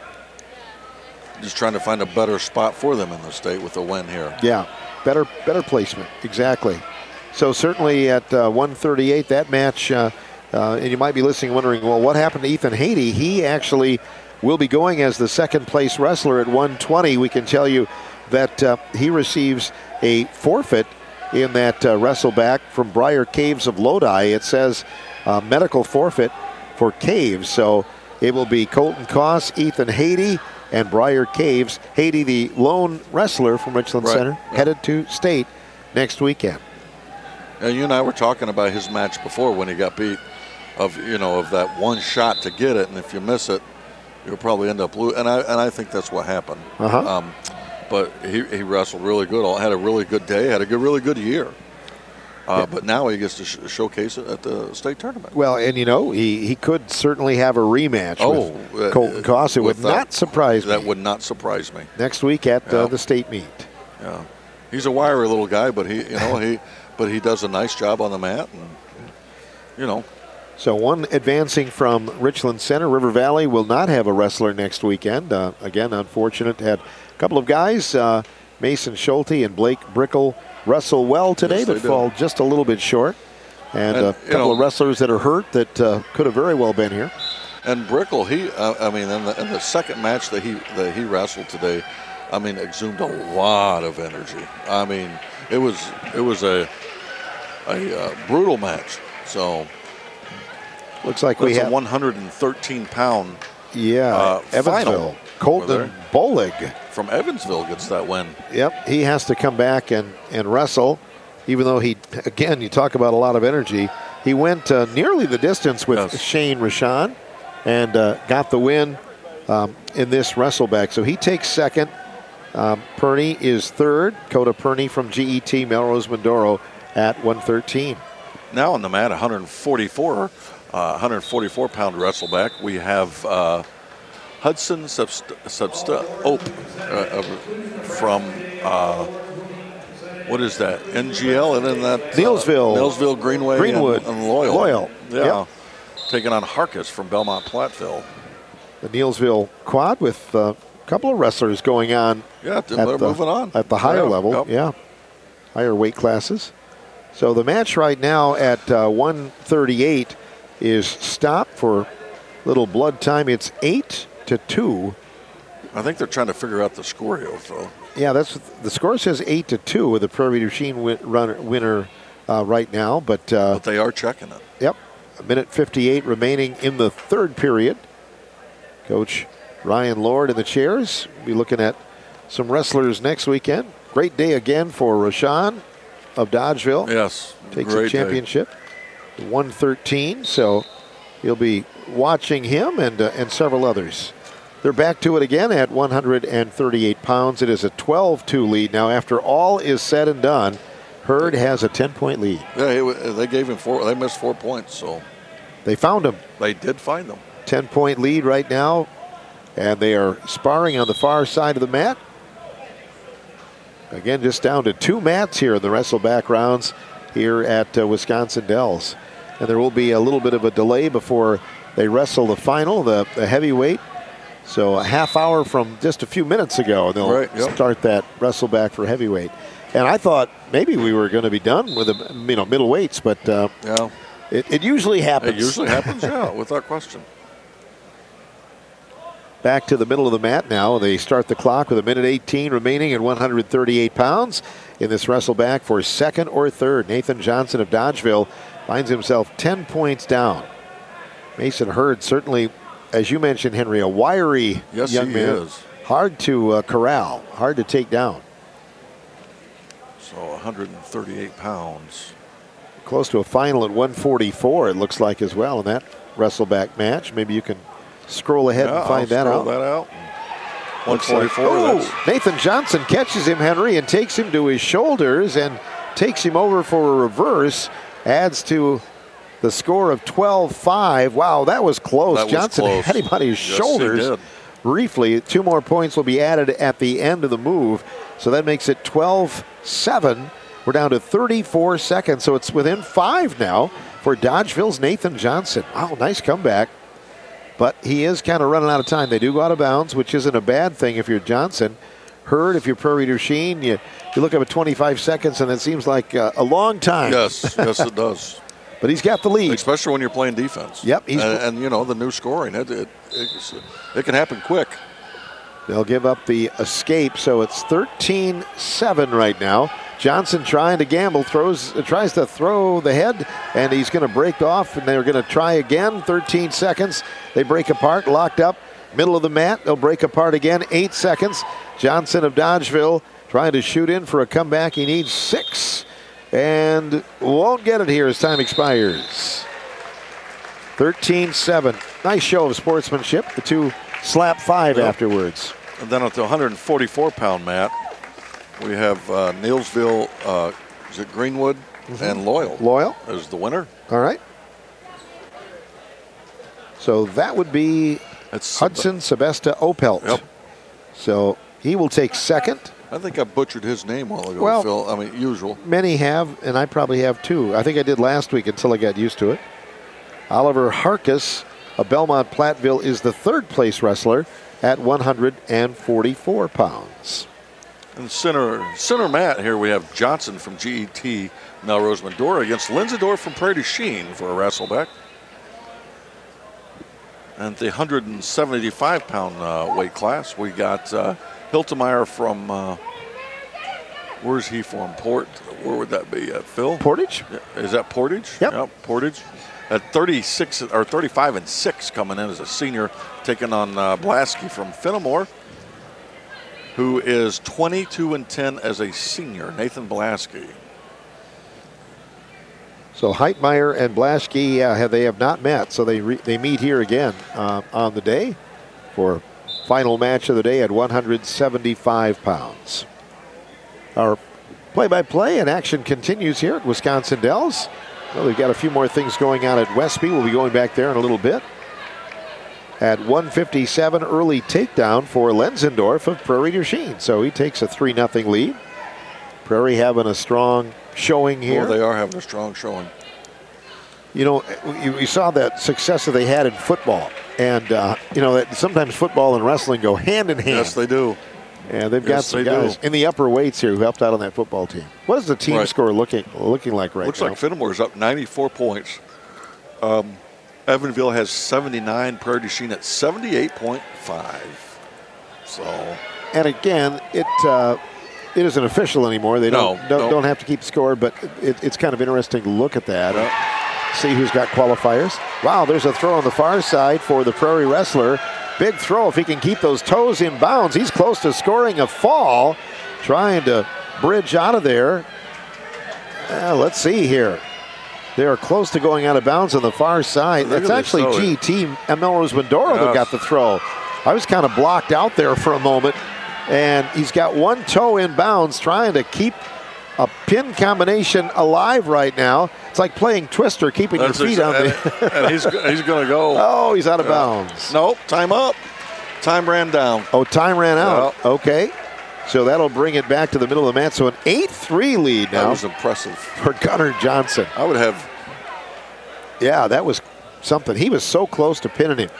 Speaker 8: Just trying to find a better spot for them in the state with a win here.
Speaker 12: Yeah, better better placement, exactly. So certainly at uh, one thirty-eight, that match, uh, uh, and you might be listening wondering, well, what happened to Ethan Haiti? He actually will be going as the second place wrestler at one twenty. We can tell you that uh, he receives a forfeit in that uh, wrestle back from Briar Caves of Lodi. It says uh, medical forfeit for Caves. So it will be Colton Koss, Ethan Haiti, and Briar Caves. Haiti, the lone wrestler from Richland
Speaker 8: Right.
Speaker 12: Center, headed to state next weekend.
Speaker 8: And you and I were talking about his match before when he got beat, of you know of that one shot to get it, and if you miss it, you'll probably end up losing. And I and I think that's what happened.
Speaker 12: Uh-huh.
Speaker 8: Um, but he, he wrestled really good. Had a really good day. Had a good, really good year. Uh,
Speaker 12: Yeah.
Speaker 8: But now he gets to sh- showcase it at the state tournament.
Speaker 12: Well, and you know, he, he could certainly have a rematch
Speaker 8: Oh,
Speaker 12: with
Speaker 8: uh,
Speaker 12: Colton Koss. It would
Speaker 8: with that-
Speaker 12: not surprise
Speaker 8: That
Speaker 12: me.
Speaker 8: would not surprise me.
Speaker 12: Next week at
Speaker 8: Yeah.
Speaker 12: uh, the state meet.
Speaker 8: Yeah, he's a wiry little guy, but he, you know, he, but he does a nice job on the mat, and you know.
Speaker 12: So one advancing from Richland Center. River Valley will not have a wrestler next weekend. Uh, again, unfortunate. Had a couple of guys, uh, Mason Schulte and Blake Brickle, wrestle well today,
Speaker 8: Yes, they
Speaker 12: but
Speaker 8: did.
Speaker 12: fall just a little bit short. And,
Speaker 8: And,
Speaker 12: a
Speaker 8: you
Speaker 12: couple
Speaker 8: know-
Speaker 12: of wrestlers that are hurt that uh, could have very well been here.
Speaker 8: And Brickle, he, uh, I mean, in the, in the second match that he that he wrestled today, I mean, exhumed a lot of energy. I mean, it was it was a a uh, brutal match. So
Speaker 12: Looks like we
Speaker 8: that's
Speaker 12: have
Speaker 8: a one hundred thirteen pound
Speaker 12: yeah,
Speaker 8: uh,
Speaker 12: Evansville.
Speaker 8: final.
Speaker 12: Colton Bolig
Speaker 8: from Evansville gets that win.
Speaker 12: Yep, he has to come back and, and wrestle, even though he, again, you talk about a lot of energy. He went uh, nearly the distance with
Speaker 8: Yes.
Speaker 12: Shane Rashan and uh, got the win um, in this wrestleback. So he takes second. Um, Perney is third. Coda Perney from G E T Melrose Mindoro at one thirteen.
Speaker 8: Now on the mat, one forty-four, uh, one forty-four pound wrestleback. We have uh, Hudson Substa, Substa Ope uh, uh, from uh, what is that? N G L and then that
Speaker 12: Neillsville.
Speaker 8: uh, Neillsville Greenway
Speaker 12: Greenwood.
Speaker 8: and, and Loyal.
Speaker 12: Loyal.
Speaker 8: Yeah,
Speaker 12: Yep.
Speaker 8: taking on Harkis from Belmont Platteville.
Speaker 12: The Neillsville quad with uh, a couple of wrestlers going on.
Speaker 8: Yeah,
Speaker 12: at
Speaker 8: they're
Speaker 12: the,
Speaker 8: moving on.
Speaker 12: At the higher
Speaker 8: Yeah,
Speaker 12: level,
Speaker 8: yep.
Speaker 12: yeah. Higher weight classes. So the match right now at uh, one thirty-eight is stopped for little blood time. It's eight to two.
Speaker 8: I think they're trying to figure out the score here, Phil.
Speaker 12: Yeah, that's the score says eight to two with the Prairie du Chien win, runner, winner uh, right now. But, uh,
Speaker 8: But they are checking it.
Speaker 12: yep, a minute fifty-eight remaining in the third period. Coach Ryan Lord in the chairs. Be looking at some wrestlers next weekend. Great day again for Rashawn of Dodgeville.
Speaker 8: Yes,
Speaker 12: Takes
Speaker 8: great
Speaker 12: a
Speaker 8: day.
Speaker 12: championship. one thirteen, so you'll be watching him and uh, and several others. They're back to it again at one thirty-eight pounds. It is a twelve two lead. Now, after all is said and done, Hurd has a ten-point lead.
Speaker 8: Yeah, he, wa- they gave him four. They missed four points, so
Speaker 12: They found him.
Speaker 8: they did find them.
Speaker 12: ten-point lead right now, and they are sparring on the far side of the mat. Again, just down to two mats here in the wrestleback rounds here at uh, Wisconsin Dells. And there will be a little bit of a delay before they wrestle the final, the, the heavyweight. So a half hour from just a few minutes ago, and they'll
Speaker 8: Right, yep.
Speaker 12: start that wrestleback for heavyweight. And I thought maybe we were going to be done with the you know middleweights, but uh,
Speaker 8: Yeah,
Speaker 12: it, it usually happens.
Speaker 8: it usually happens. Yeah, without question.
Speaker 12: Back to the middle of the mat now. They start the clock with a minute eighteen remaining at one thirty-eight pounds in this wrestleback for second or third. Nathan Johnson of Dodgeville finds himself ten points down. Mason Hurd, certainly, as you mentioned, Henry, a wiry
Speaker 8: Yes,
Speaker 12: young
Speaker 8: he
Speaker 12: man.
Speaker 8: is.
Speaker 12: Hard to uh, corral, hard to take down.
Speaker 8: So one thirty-eight pounds.
Speaker 12: Close to a final at one forty-four, it looks like, as well, in that wrestleback match. Maybe you can scroll ahead
Speaker 8: Yeah,
Speaker 12: and find
Speaker 8: I'll
Speaker 12: that
Speaker 8: scroll
Speaker 12: out.
Speaker 8: that out.
Speaker 12: Looks like-
Speaker 8: one forty-four.
Speaker 12: oh,
Speaker 8: that's-
Speaker 12: Nathan Johnson catches him, Henry, and takes him to his shoulders and takes him over for a reverse. Adds to the score of twelve five. Wow, that was close.
Speaker 8: That was
Speaker 12: Johnson
Speaker 8: close.
Speaker 12: had him on his
Speaker 8: Yes, he
Speaker 12: shoulders
Speaker 8: did.
Speaker 12: briefly. Two more points will be added at the end of the move. So that makes it twelve seven. We're down to thirty-four seconds, so it's within five now for Dodgeville's Nathan Johnson. Wow, nice comeback. but he is kind of running out of time. They do go out of bounds, which isn't a bad thing if you're Johnson. Hurd, if you're Prairie du Chien, you, you look up at twenty-five seconds, and it seems like uh, a long time.
Speaker 8: Yes, yes, it does.
Speaker 12: But he's got the lead.
Speaker 8: Especially when you're playing defense.
Speaker 12: Yep. He's
Speaker 8: and, and, you know, the new scoring, it, it, it, it can happen quick.
Speaker 12: They'll give up the escape, so it's thirteen seven right now. Johnson trying to gamble, throws, uh, tries to throw the head, and he's going to break off, and they're going to try again. thirteen seconds. They break apart, locked up, middle of the mat. They'll break apart again, eight seconds. Johnson of Dodgeville trying to shoot in for a comeback. He needs six and won't get it here as time expires. thirteen seven. Nice show of sportsmanship. The two slap five yep. afterwards.
Speaker 8: And then at the one forty-four pound mat, we have uh, Neilsville, uh, is it Greenwood, mm-hmm. and Loyal.
Speaker 12: Loyal.
Speaker 8: As the winner.
Speaker 12: All right. So that would be
Speaker 8: That's
Speaker 12: Hudson Sebesta Opelt.
Speaker 8: Yep.
Speaker 12: So he will take second.
Speaker 8: I think I butchered his name a while ago,
Speaker 12: well,
Speaker 8: Phil. I mean, usual.
Speaker 12: Many have, and I probably have too. I think I did last week until I got used to it. Oliver Harkis of Belmont Platteville is the third place wrestler at one forty-four pounds.
Speaker 8: And center center mat here we have Johnson from G E T Melrose Medora against Linsendorf from Prairie du Chien for a wrestleback. And the one seventy-five pound uh, weight class, we got uh, Hiltemeyer from, uh, where's he from? Port? Where would that be at, Phil?
Speaker 12: Portage.
Speaker 8: Is that Portage?
Speaker 12: Yep.
Speaker 8: yep. Portage. At thirty-six or thirty-five and six coming in as a senior, taking on uh, Blasky from Fenimore, who is twenty-two and ten as a senior, Nathan Blasky.
Speaker 12: So Heitmeyer and Blasky, uh, have they have not met, so they re they meet here again uh, on the day for final match of the day at one seventy-five pounds. Our play-by-play and action continues here at Wisconsin Dells. Well, we've got a few more things going on at Westby. We'll be going back there in a little bit. At one fifty-seven, early takedown for Lenzendorf of Prairie du Chien. So he takes a three nothing lead. Prairie having a strong showing here.
Speaker 8: Well, they are having a strong showing.
Speaker 12: You know, we saw that success that they had in football. And, uh, you know, that sometimes football and wrestling go hand in hand.
Speaker 8: Yes, they do.
Speaker 12: And they've
Speaker 8: yes,
Speaker 12: got some guys do. in the upper weights here who helped out on that football team. What is the team
Speaker 8: right.
Speaker 12: score looking looking like right
Speaker 8: Looks
Speaker 12: now?
Speaker 8: Looks like Fennimore's up ninety-four points. Um, Evanville has seventy-nine, Prairie du Chien at seventy-eight point five. So.
Speaker 12: And again, it uh, it isn't official anymore. They don't
Speaker 8: no,
Speaker 12: don't,
Speaker 8: no.
Speaker 12: don't have to keep score, but it, it's kind of interesting to look at that. Yeah. See who's got qualifiers. Wow, there's a throw on the far side for the Prairie wrestler. Big throw if he can keep those toes in bounds. He's close to scoring a fall, trying to bridge out of there. Uh, let's see here. They are close to going out of bounds on the far side. That's actually G E T Melrose Medora yes. that got the throw. I was kind of blocked out there for a moment, and he's got one toe in bounds trying to keep a pin combination alive right now. It's like playing Twister, keeping
Speaker 8: That's
Speaker 12: your feet on
Speaker 8: and,
Speaker 12: the...
Speaker 8: and he's he's going to go.
Speaker 12: Oh, he's out of
Speaker 8: yeah.
Speaker 12: bounds.
Speaker 8: Nope, time up. Time ran down.
Speaker 12: Oh, time ran out.
Speaker 8: Yeah.
Speaker 12: Okay. So that'll bring it back to the middle of the mat. So an eight three lead now.
Speaker 8: That was impressive.
Speaker 12: For Gunnar Johnson.
Speaker 8: I would have...
Speaker 12: Yeah, that was something. He was so close to pinning him.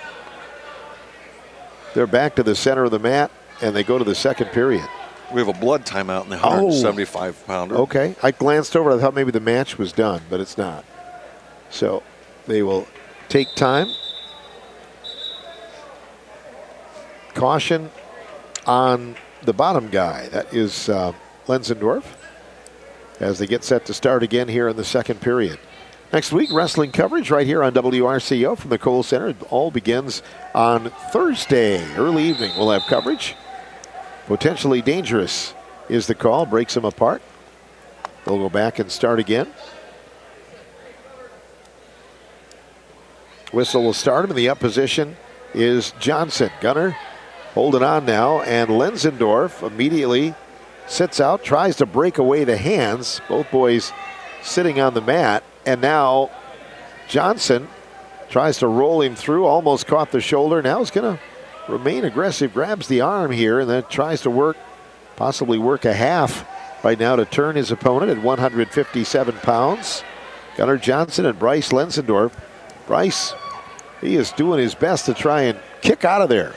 Speaker 12: They're back to the center of the mat, and they go to the second period.
Speaker 8: We have a blood timeout in the one seventy-five pounder.
Speaker 12: Oh, okay. I glanced over. I thought maybe the match was done, but it's not. So they will take time. Caution on the bottom guy. That is uh, Lenzendorf as they get set to start again here in the second period. Next week, wrestling coverage right here on W R C O from the Kohl Center. It all begins on Thursday. Early evening, we'll have coverage. Potentially dangerous is the call. Breaks them apart. They'll go back and start again. Whistle will start him. In the up position is Johnson. Gunner holding on now. And Lenzendorf immediately sits out, tries to break away the hands. Both boys sitting on the mat. And now Johnson tries to roll him through. Almost caught the shoulder. Now he's going to remain aggressive, grabs the arm here, and then tries to work, possibly work a half right now to turn his opponent at one fifty-seven pounds. Gunnar Johnson and Bryce Lenzendorf. Bryce He is doing his best to try and kick out of there.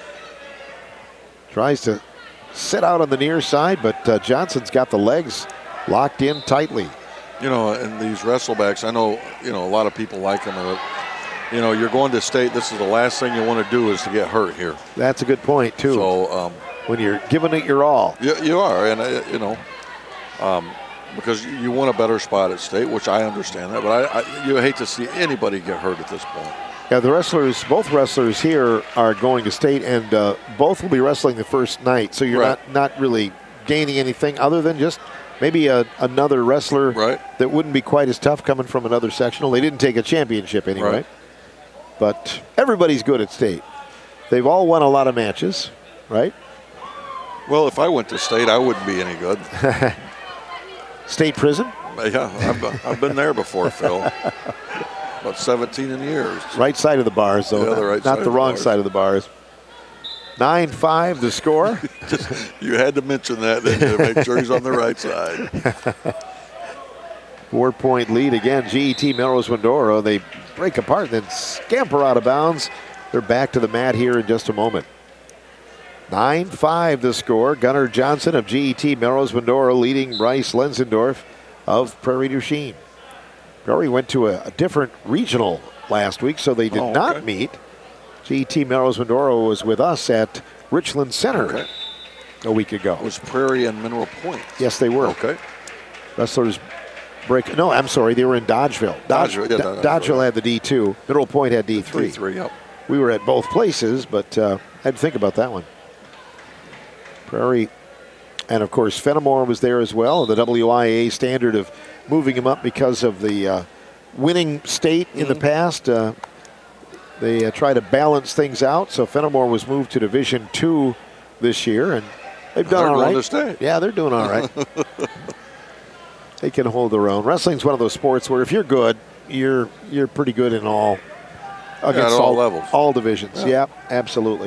Speaker 12: Tries to sit out on the near side, but uh, Johnson's got the legs locked in tightly.
Speaker 8: You know, and these wrestlebacks, I know, you know, a lot of people like them. And, you know, you're going to state, this is the last thing you want to do is to get hurt here.
Speaker 12: That's a good point, too.
Speaker 8: So, um,
Speaker 12: when you're giving it your all.
Speaker 8: You, you are, and, uh, you know, um, because you want a better spot at state, which I understand that, but I, I, you hate to see anybody get hurt at this point.
Speaker 12: Yeah, the wrestlers, both wrestlers here are going to state, and uh, both will be wrestling the first night. So you're
Speaker 8: Right.
Speaker 12: not, not really gaining anything other than just maybe a, another wrestler
Speaker 8: right.
Speaker 12: that wouldn't be quite as tough coming from another sectional. They didn't take a championship anyway.
Speaker 8: Right.
Speaker 12: But everybody's good at state. They've all won a lot of matches, right?
Speaker 8: Well, if I went to state, I wouldn't be any good.
Speaker 12: State prison?
Speaker 8: Yeah, I've, I've been there before, Phil. About seventeen in years.
Speaker 12: Right side of the bars, though.
Speaker 8: Yeah, the right
Speaker 12: not
Speaker 8: side
Speaker 12: the
Speaker 8: of
Speaker 12: wrong
Speaker 8: the bars.
Speaker 12: side of the bars. nine five the score.
Speaker 8: Just, you had to mention that to make sure he's on the right side.
Speaker 12: Four-point lead again. G E T Melrose Windoro. They break apart, then scamper out of bounds. They're back to the mat here in just a moment. nine five the score. Gunnar Johnson of G E T Melrose Windoro leading Bryce Lenzendorf of Prairie du Chien. Prairie went to a, a different regional last week, so they did
Speaker 8: Oh, okay.
Speaker 12: not meet. G E T Melrose Windoro was with us at Richland Center
Speaker 8: Okay.
Speaker 12: a week ago.
Speaker 8: Was Prairie and Mineral Point?
Speaker 12: Yes, they were.
Speaker 8: Okay.
Speaker 12: Wrestlers break. No, I'm sorry. They were in Dodgeville. Dodge,
Speaker 8: Dodgeville, yeah,
Speaker 12: Do-
Speaker 8: Dodgeville.
Speaker 12: Dodgeville had the D two. Mineral Point had D three.
Speaker 8: D three, yep.
Speaker 12: We were at both places, but uh, I had to think about that one. Prairie, and of course, Fenimore was there as well. The W I A standard of moving him up because of the uh, winning state in the past. Uh, they uh, try to balance things out. So Fenimore was moved to Division Two this year, and they've done
Speaker 8: They're
Speaker 12: all
Speaker 8: going
Speaker 12: right.
Speaker 8: to state.
Speaker 12: Yeah, they're doing all right. They can hold their own. Wrestling's one of those sports where if you're good, you're you're pretty good in all against
Speaker 8: at all levels.
Speaker 12: all divisions.
Speaker 8: Yeah.
Speaker 12: Yeah, absolutely.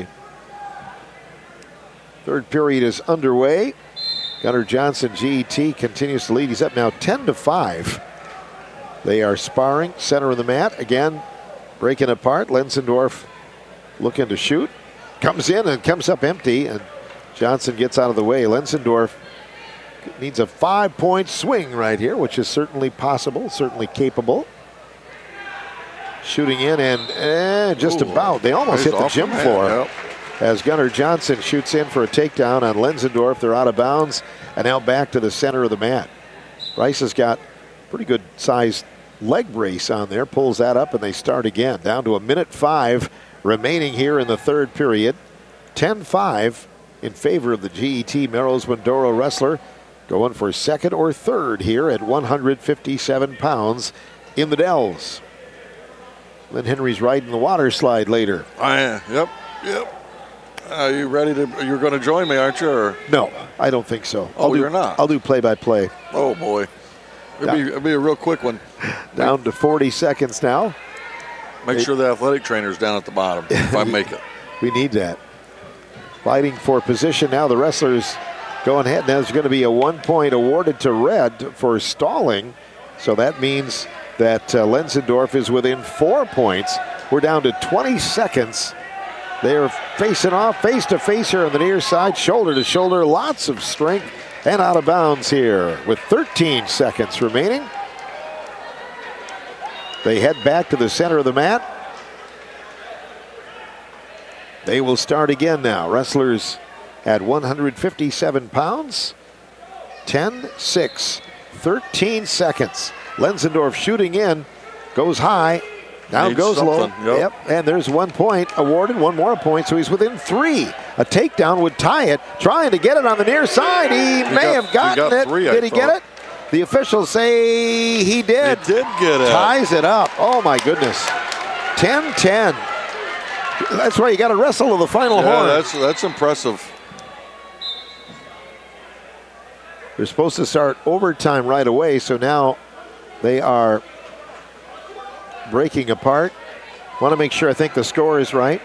Speaker 12: Third period is underway. Gunnar Johnson, G E T, continues to lead. He's up now ten to five. They are sparring, center of the mat. Again, breaking apart. Lenzendorf looking to shoot. Comes in and comes up empty, and Johnson gets out of the way. Lenzendorf needs a five-point swing right here, which is certainly possible, certainly capable. Shooting in and eh, just
Speaker 8: Ooh,
Speaker 12: about. They almost
Speaker 8: he's
Speaker 12: hit the
Speaker 8: off
Speaker 12: gym
Speaker 8: the mat,
Speaker 12: floor.
Speaker 8: yep.
Speaker 12: As Gunnar Johnson shoots in for a takedown on Lenzendorf. They're out of bounds and now back to the center of the mat. Rice has got pretty good sized leg brace on there, pulls that up, and they start again. Down to a minute five remaining here in the third period. ten five in favor of the G E T Melrose Windoro wrestler, going for second or third here at one hundred fifty-seven pounds in the Dells. Lynn Henry's riding the water slide later.
Speaker 8: I am. Yep. Yep. Are you ready to? You're going to join me, aren't you? Or?
Speaker 12: No, I don't think so.
Speaker 8: Oh,
Speaker 12: I'll do,
Speaker 8: you're not?
Speaker 12: I'll do play-by-play.
Speaker 8: Oh, boy. It'll be, it'll be a real quick one.
Speaker 12: Down to forty seconds now.
Speaker 8: Make
Speaker 12: They-
Speaker 8: sure the athletic trainer's down at the bottom if I make it.
Speaker 12: We need that. Fighting for position now. The wrestlers going ahead. Now there's going to be a one point awarded to Red for stalling. So that means that uh, Lenzendorf is within four points. We're down to twenty seconds. They are facing off face to face here on the near side, shoulder to shoulder. Lots of strength and out of bounds here with thirteen seconds remaining. They head back to the center of the mat. They will start again now. Wrestlers at one hundred fifty-seven pounds. ten six. thirteen seconds. Lenzendorf shooting in. Goes high. Now
Speaker 8: Needs
Speaker 12: goes low.
Speaker 8: something, yep.
Speaker 12: And there's one point awarded. One more point. So he's within three. A takedown would tie it. Trying to get it on the near side. He,
Speaker 8: He
Speaker 12: may
Speaker 8: got-
Speaker 12: have
Speaker 8: he
Speaker 12: gotten
Speaker 8: got
Speaker 12: it.
Speaker 8: three, I
Speaker 12: Did he get
Speaker 8: thought.
Speaker 12: it? The officials say he did.
Speaker 8: He did get it.
Speaker 12: Ties it up. Oh, my goodness. ten ten. That's right. You got to wrestle to the final
Speaker 8: Yeah,
Speaker 12: horn.
Speaker 8: that's that's impressive.
Speaker 12: They're supposed to start overtime right away, so now they are breaking apart. Want to make sure I think the score is right.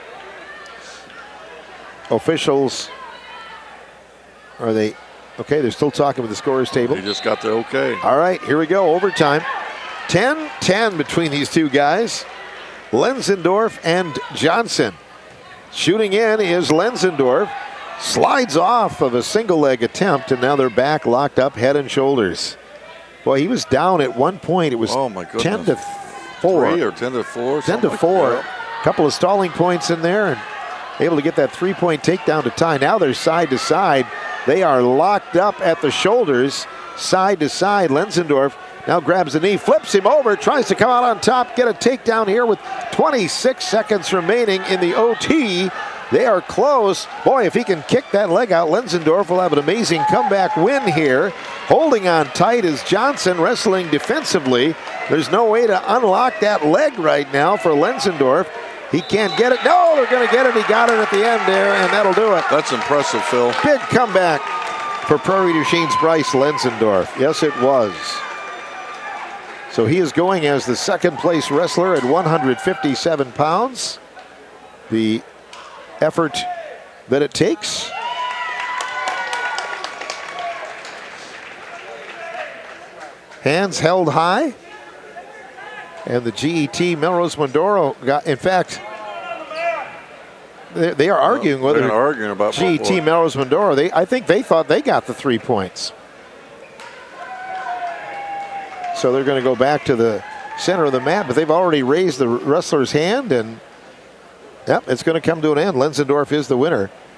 Speaker 12: Officials, are they, okay, they're still talking with the scorers table.
Speaker 8: He just got the okay.
Speaker 12: All right, here we go, overtime. ten ten between these two guys. Lenzendorf and Johnson. Shooting in is Lenzendorf. Slides off of a single leg attempt, and now they're back locked up head and shoulders. Boy, he was down at one point. It was
Speaker 8: oh my goodness.
Speaker 12: ten to four.
Speaker 8: Three or ten to four.
Speaker 12: ten to four. A couple of stalling points in there, and able to get that three-point takedown to tie. Now they're side to side. They are locked up at the shoulders, side to side. Lenzendorf now grabs the knee, flips him over, tries to come out on top, get a takedown here with twenty-six seconds remaining in the O T. They are close. Boy, if he can kick that leg out, Lenzendorf will have an amazing comeback win here. Holding on tight is Johnson, wrestling defensively. There's no way to unlock that leg right now for Lenzendorf. He can't get it. No, they're going to get it. He got it at the end there, and that'll do it.
Speaker 8: That's impressive, Phil.
Speaker 12: Big comeback for Prairie du Chine's Bryce Lenzendorf. Yes, it was. So he is going as the second place wrestler at one hundred fifty-seven pounds. The effort that it takes. Hands held high. And the G E T Melrose Mondoro got, in fact, they, they are arguing
Speaker 8: well,
Speaker 12: whether
Speaker 8: arguing about
Speaker 12: G E T
Speaker 8: what,
Speaker 12: Melrose Mondoro, they, I think they thought they got the three points. So they're going to go back to the center of the mat, but they've already raised the wrestler's hand, and yep, it's going to come to an end. Lenzendorf is the winner.